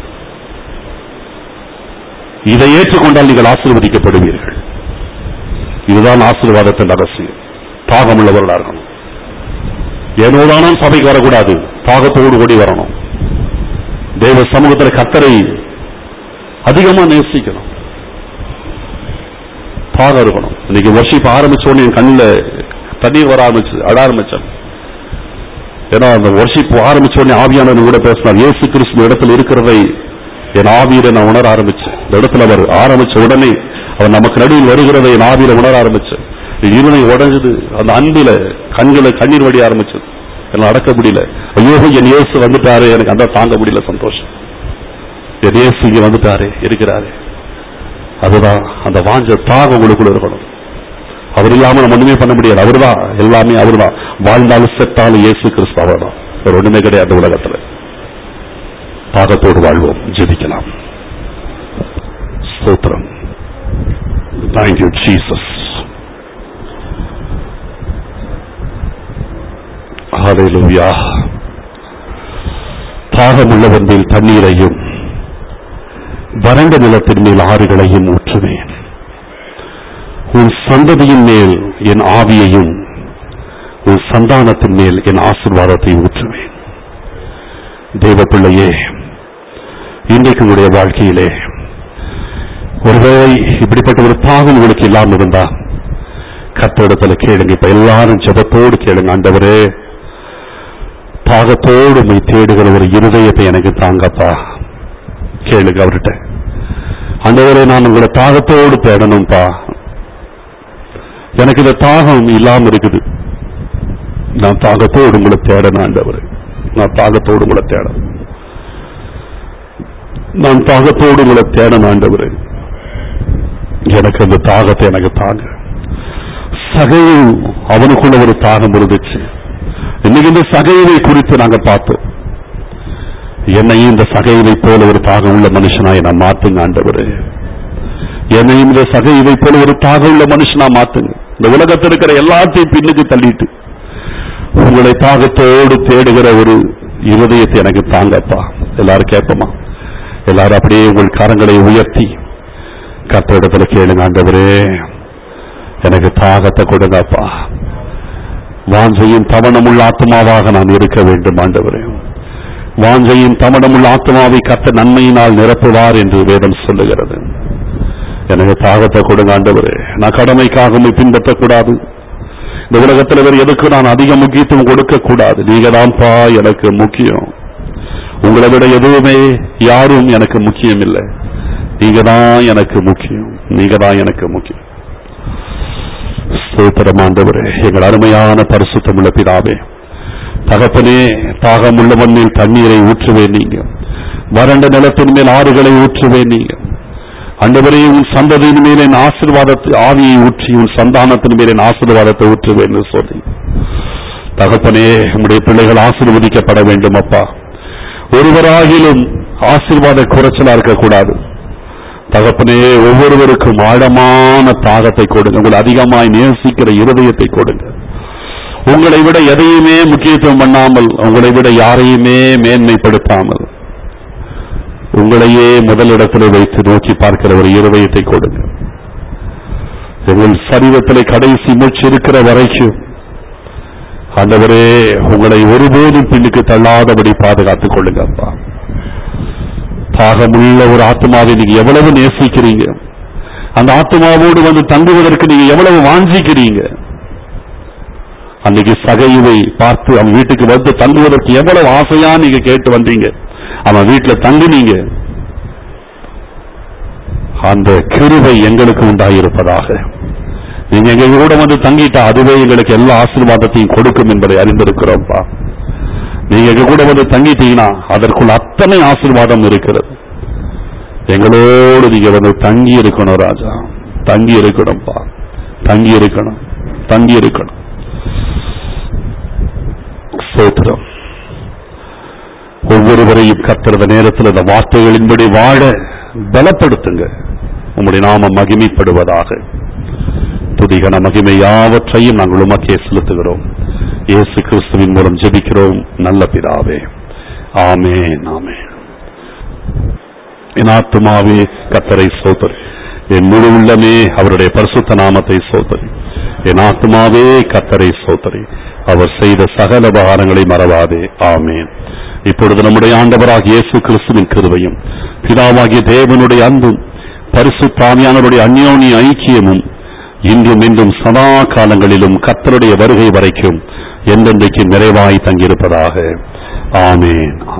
இதை ஏற்றுக்கொண்டால் நீங்கள் ஆசீர்வதிக்கப்படுவீர்கள். இதுதான் ஆசீர்வாதத்தின் ரகசியம். தாகமுள்ளவர்களா இருக்கணும். ஏனோதானும் சபைக்கு வரக்கூடாது, தாகத்தோடு ஓடி வரணும். தேவ சமூகத்தில் கர்த்தரை அதிகமா நேசிக்கணும், தாகம் இருக்கணும். இன்னைக்கு வர்ஷிப் ஆரம்பிச்சோன்னு என் கண்ணில் தண்ணீர் வர ஆரம்பிச்சு, அட ஆரம்பிச்சேன். ஏன்னா அந்த வர்ஷிப் ஆரம்பிச்சோடனே ஆவியானவர் கூட பேசினார். இயேசு கிறிஸ்து இடத்துல இருக்கிறதை என் ஆவியில நான் உணர ஆரம்பிச்சேன். இந்த இடத்துல அவர் ஆரம்பிச்ச உடனே அவர் நமக்கு நடுவில் வருகிறதை என் ஆவியில உணர ஆரம்பிச்சேன். இருளை உடஞ்சது, அந்த அன்பில கண்களை கண்ணீர் வடி ஆரம்பிச்சது. என்னால் அடக்க முடியல. ஐயோ என் இயேசு வந்துட்டாரு, எனக்கு அந்த தாங்க முடியல சந்தோஷம். என் இயேசு இங்க வந்துட்டாரு, இருக்கிறாரு. அதுதான் அந்த வாஞ்ச தாகம் உங்களுக்குள்ள இருக்கணும். அவர் இல்லாம நம்ம ஒண்ணுமே பண்ண முடியாது. அவர்தான் எல்லாமே, அவர்தான். வாழ்ந்தாலும் செத்தாலும் இயேசு கிறிஸ்து அவர்தான். ஒரு ஒண்ணுமே கிடையாது உலகத்துல. தாகத்தோடு வாழ்வோம். ஜெபிக்கலாம். ஸ்தோத்திரம். Thank you Jesus. Hallelujah. தாகமுள்ளவன் மேல் தண்ணீரையும் வறண்ட நிலத்தின் மேல் ஆறுகளையும் ஊற்றுவேன். உன் சந்ததியின் மேல் என் ஆவியையும் உன் சந்தானத்தின் மேல் என் ஆசீர்வாதத்தை ஊற்றுவேன். தேவ பிள்ளையே, இன்றைக்கு உங்களுடைய வாழ்க்கையிலே ஒருவேளை இப்படிப்பட்ட ஒரு தாகம் உங்களுக்கு இல்லாமல் இருந்தா கர்த்தரிடத்துல கேளுங்க. இப்ப எல்லாரும் ஜெபத்தோடு கேளுங்க. ஆண்டவரே, தாகத்தோடு உம்மை தேடுகிற ஒரு இருதயத்தை எனக்கு தாங்கப்பா. கேளுங்க அவர்கிட்ட. ஆண்டவரே, நான் உங்களை தாகத்தோடு தேடணும்பா. எனக்கு இந்த தாகம் இல்லாம இருக்குது. நான் தாகத்தோடு உங்களை தேடணும் ஆண்டவரே. நான் தாகத்தோடு உங்களை தேடணும். நான் தாகத்தோடு உங்களை தேடணும் ஆண்டவரே. எனக்கு அந்த தாகத்தை எனக்கு தாங்க. சகைவு அவனுக்குள்ள ஒரு தாகம் இருந்துச்சு. இன்னைக்கு இந்த சகைவை குறித்து நாங்க பார்த்தோம். என்னையும் இந்த சகைவை போல ஒரு தாகம் உள்ள மனுஷனாய் நான் மாத்துங்க ஆண்டவரே. என்னையும் இந்த சகைவை போல ஒரு தாகம் உள்ள மனுஷனா மாத்துங்க. இந்த உலகத்தில் இருக்கிற எல்லாத்தையும் பின்னுக்கு தள்ளிட்டு உங்களை தாகத்தோடு தேடுகிற ஒரு இருதயத்தை எனக்கு தாங்கப்பா. எல்லாரும் கேட்போமா? எல்லாரும் அப்படியே உங்கள் கரங்களை உயர்த்தி கர்த்தரிடத்துல கேளுங்க. ஆண்டவரே, எனக்கு தாகத்தை கொடுங்கப்பா. வாஞ்சையும் தமனமுள்ள ஆத்மாவாக நான் இருக்க வேண்டும் ஆண்டவரே. வாஞ்சையும் தமனமுள்ள ஆத்மாவை கர்த்தர் நன்மையினால் நிரப்புவார் என்று வேதம் சொல்லுகிறது. எனக்கு தாகத்தை கொடுங்க ஆண்டவரே. நான் கடமைக்காக பின்பற்றக்கூடாது. இந்த உலகத்தில் வேறு எதுக்கு நான் அதிக முக்கியத்துவம் கொடுக்க கூடாது. நீங்க தான்ப்பா எனக்கு முக்கியம். உங்களை விட எதுவுமே யாரும் எனக்கு முக்கியம் இல்லை. நீங்க தான் எனக்கு முக்கியம். நீங்க தான் எனக்கு முக்கியம். ஸ்தோத்திரம் ஆண்டவரே. எங்கள் அருமையான பரிசுத்தமுள்ள பிதாவே, தகப்பனே, தாகமுள்ளவன் மேல் தண்ணீரை ஊற்றுவேன் நீங்க. வறண்ட நிலத்தின் மேல் ஆறுகளை ஊற்றுவேன் நீங்க. ஆண்டவரே, உன் சந்ததியின் மேலே என் ஆசீர்வாதத்தை ஆவியை ஊற்றி உன் சந்தானத்தின் மேலே என் ஆசீர்வாதத்தை ஊற்றுவேன் என்று சொல்லி, தகப்பனே, உம்முடைய பிள்ளைகள் ஆசீர்வதிக்கப்பட வேண்டும் அப்பா. ஒருவராகிலும் ஆசீர்வாத குறைச்சலா இருக்கக்கூடாது தகப்பனே. ஒவ்வொருவருக்கும் ஆழமான தாகத்தை கொடுங்க. உங்களை அதிகமாய் நேசிக்கிற இருதயத்தை கொடுங்க. உங்களை விட எதையுமே முக்கியத்துவம் பண்ணாமல், உங்களை விட யாரையுமே மேன்மைப்படுத்தாமல், உங்களையே முதலிடத்தில் வைத்து நோக்கி பார்க்கிற ஒரு இருதயத்தை கொடுங்க. எங்கள் சரீரத்தில் கடைசி மூச்சு இருக்கிற வரைக்கும் ஆண்டவரே, உங்களை ஒருபோதும் பின்னுக்கு தள்ளாதபடி பாதுகாத்துக் கொள்ளுங்க அப்பா. தாகமுள்ள ஒரு ஆத்மாவை நீங்க எவ்வளவு நேசிக்கிறீங்க. அந்த ஆத்மாவோடு வந்து தங்குவதற்கு நீங்க எவ்வளவு வாஞ்சிக்கிறீங்க. அன்னைக்கு சகைவை பார்த்து அவன் வீட்டுக்கு வந்து தங்குவதற்கு எவ்வளவு ஆசையா நீங்க கேட்டு வந்தீங்க. அவன் வீட்டுல தங்குனீங்க. அந்த கிருபை எங்களுக்கு உண்டாயிருப்பதாக. நீங்க எங்க கூட வந்து தங்கிட்டா அதுவே எங்களுக்கு எல்லா ஆசீர்வாதத்தையும் கொடுக்கும் என்பதை அறிந்திருக்கிறோம்ப்பா. நீங்க எங்க கூட வந்து தங்கிட்டீங்கன்னா அதற்குள் அத்தனை ஆசீர்வாதம் இருக்கிறது. எங்களோடு நீங்க வந்து தங்கி இருக்கணும் ராஜா, தங்கி இருக்கணும்ப்பா, தங்கி இருக்கணும், தங்கி இருக்கணும். ஸ்தோத்திரம். ஒவ்வொருவரையும் கர்த்தர் நேரத்தில் இந்த வார்த்தைகளின்படி வாழ பலப்படுத்துங்க. உம்முடைய நாமம் மகிமைப்படுவதாக. துதிகன மகிமை யாவற்றையும் நாங்கள் உமக்கே செலுத்துகிறோம். இயேசு கிறிஸ்துவின் மூலம் ஜெபிக்கிறோம் நல்ல பிதாவே, ஆமென், ஆமென். என் ஆத்துமாவே கர்த்தரை ஸ்தோத்திரி, என் முழு உள்ளமே அவருடைய பரிசுத்த நாமத்தை ஸ்தோத்திரி. என் ஆத்துமாவே கர்த்தரை ஸ்தோத்திரி, அவர் செய்த சகல உபகாரங்களை மறவாதே. ஆமென். இப்பொழுது நம்முடைய ஆண்டவராகிய இயேசு கிறிஸ்துவின் கிருபையும் பிதாவாகிய தேவனுடைய அன்பும் பரிசுத்த ஆவியானவருடைய அந்யோன்ய ஐக்கியமும் இன்றும் இன்றும் சதா காலங்களிலும் கர்த்தருடைய வருகை வரைக்கும் என்றென்றைக்கு நிறைவாய் தங்கியிருப்பதாக. ஆமென்.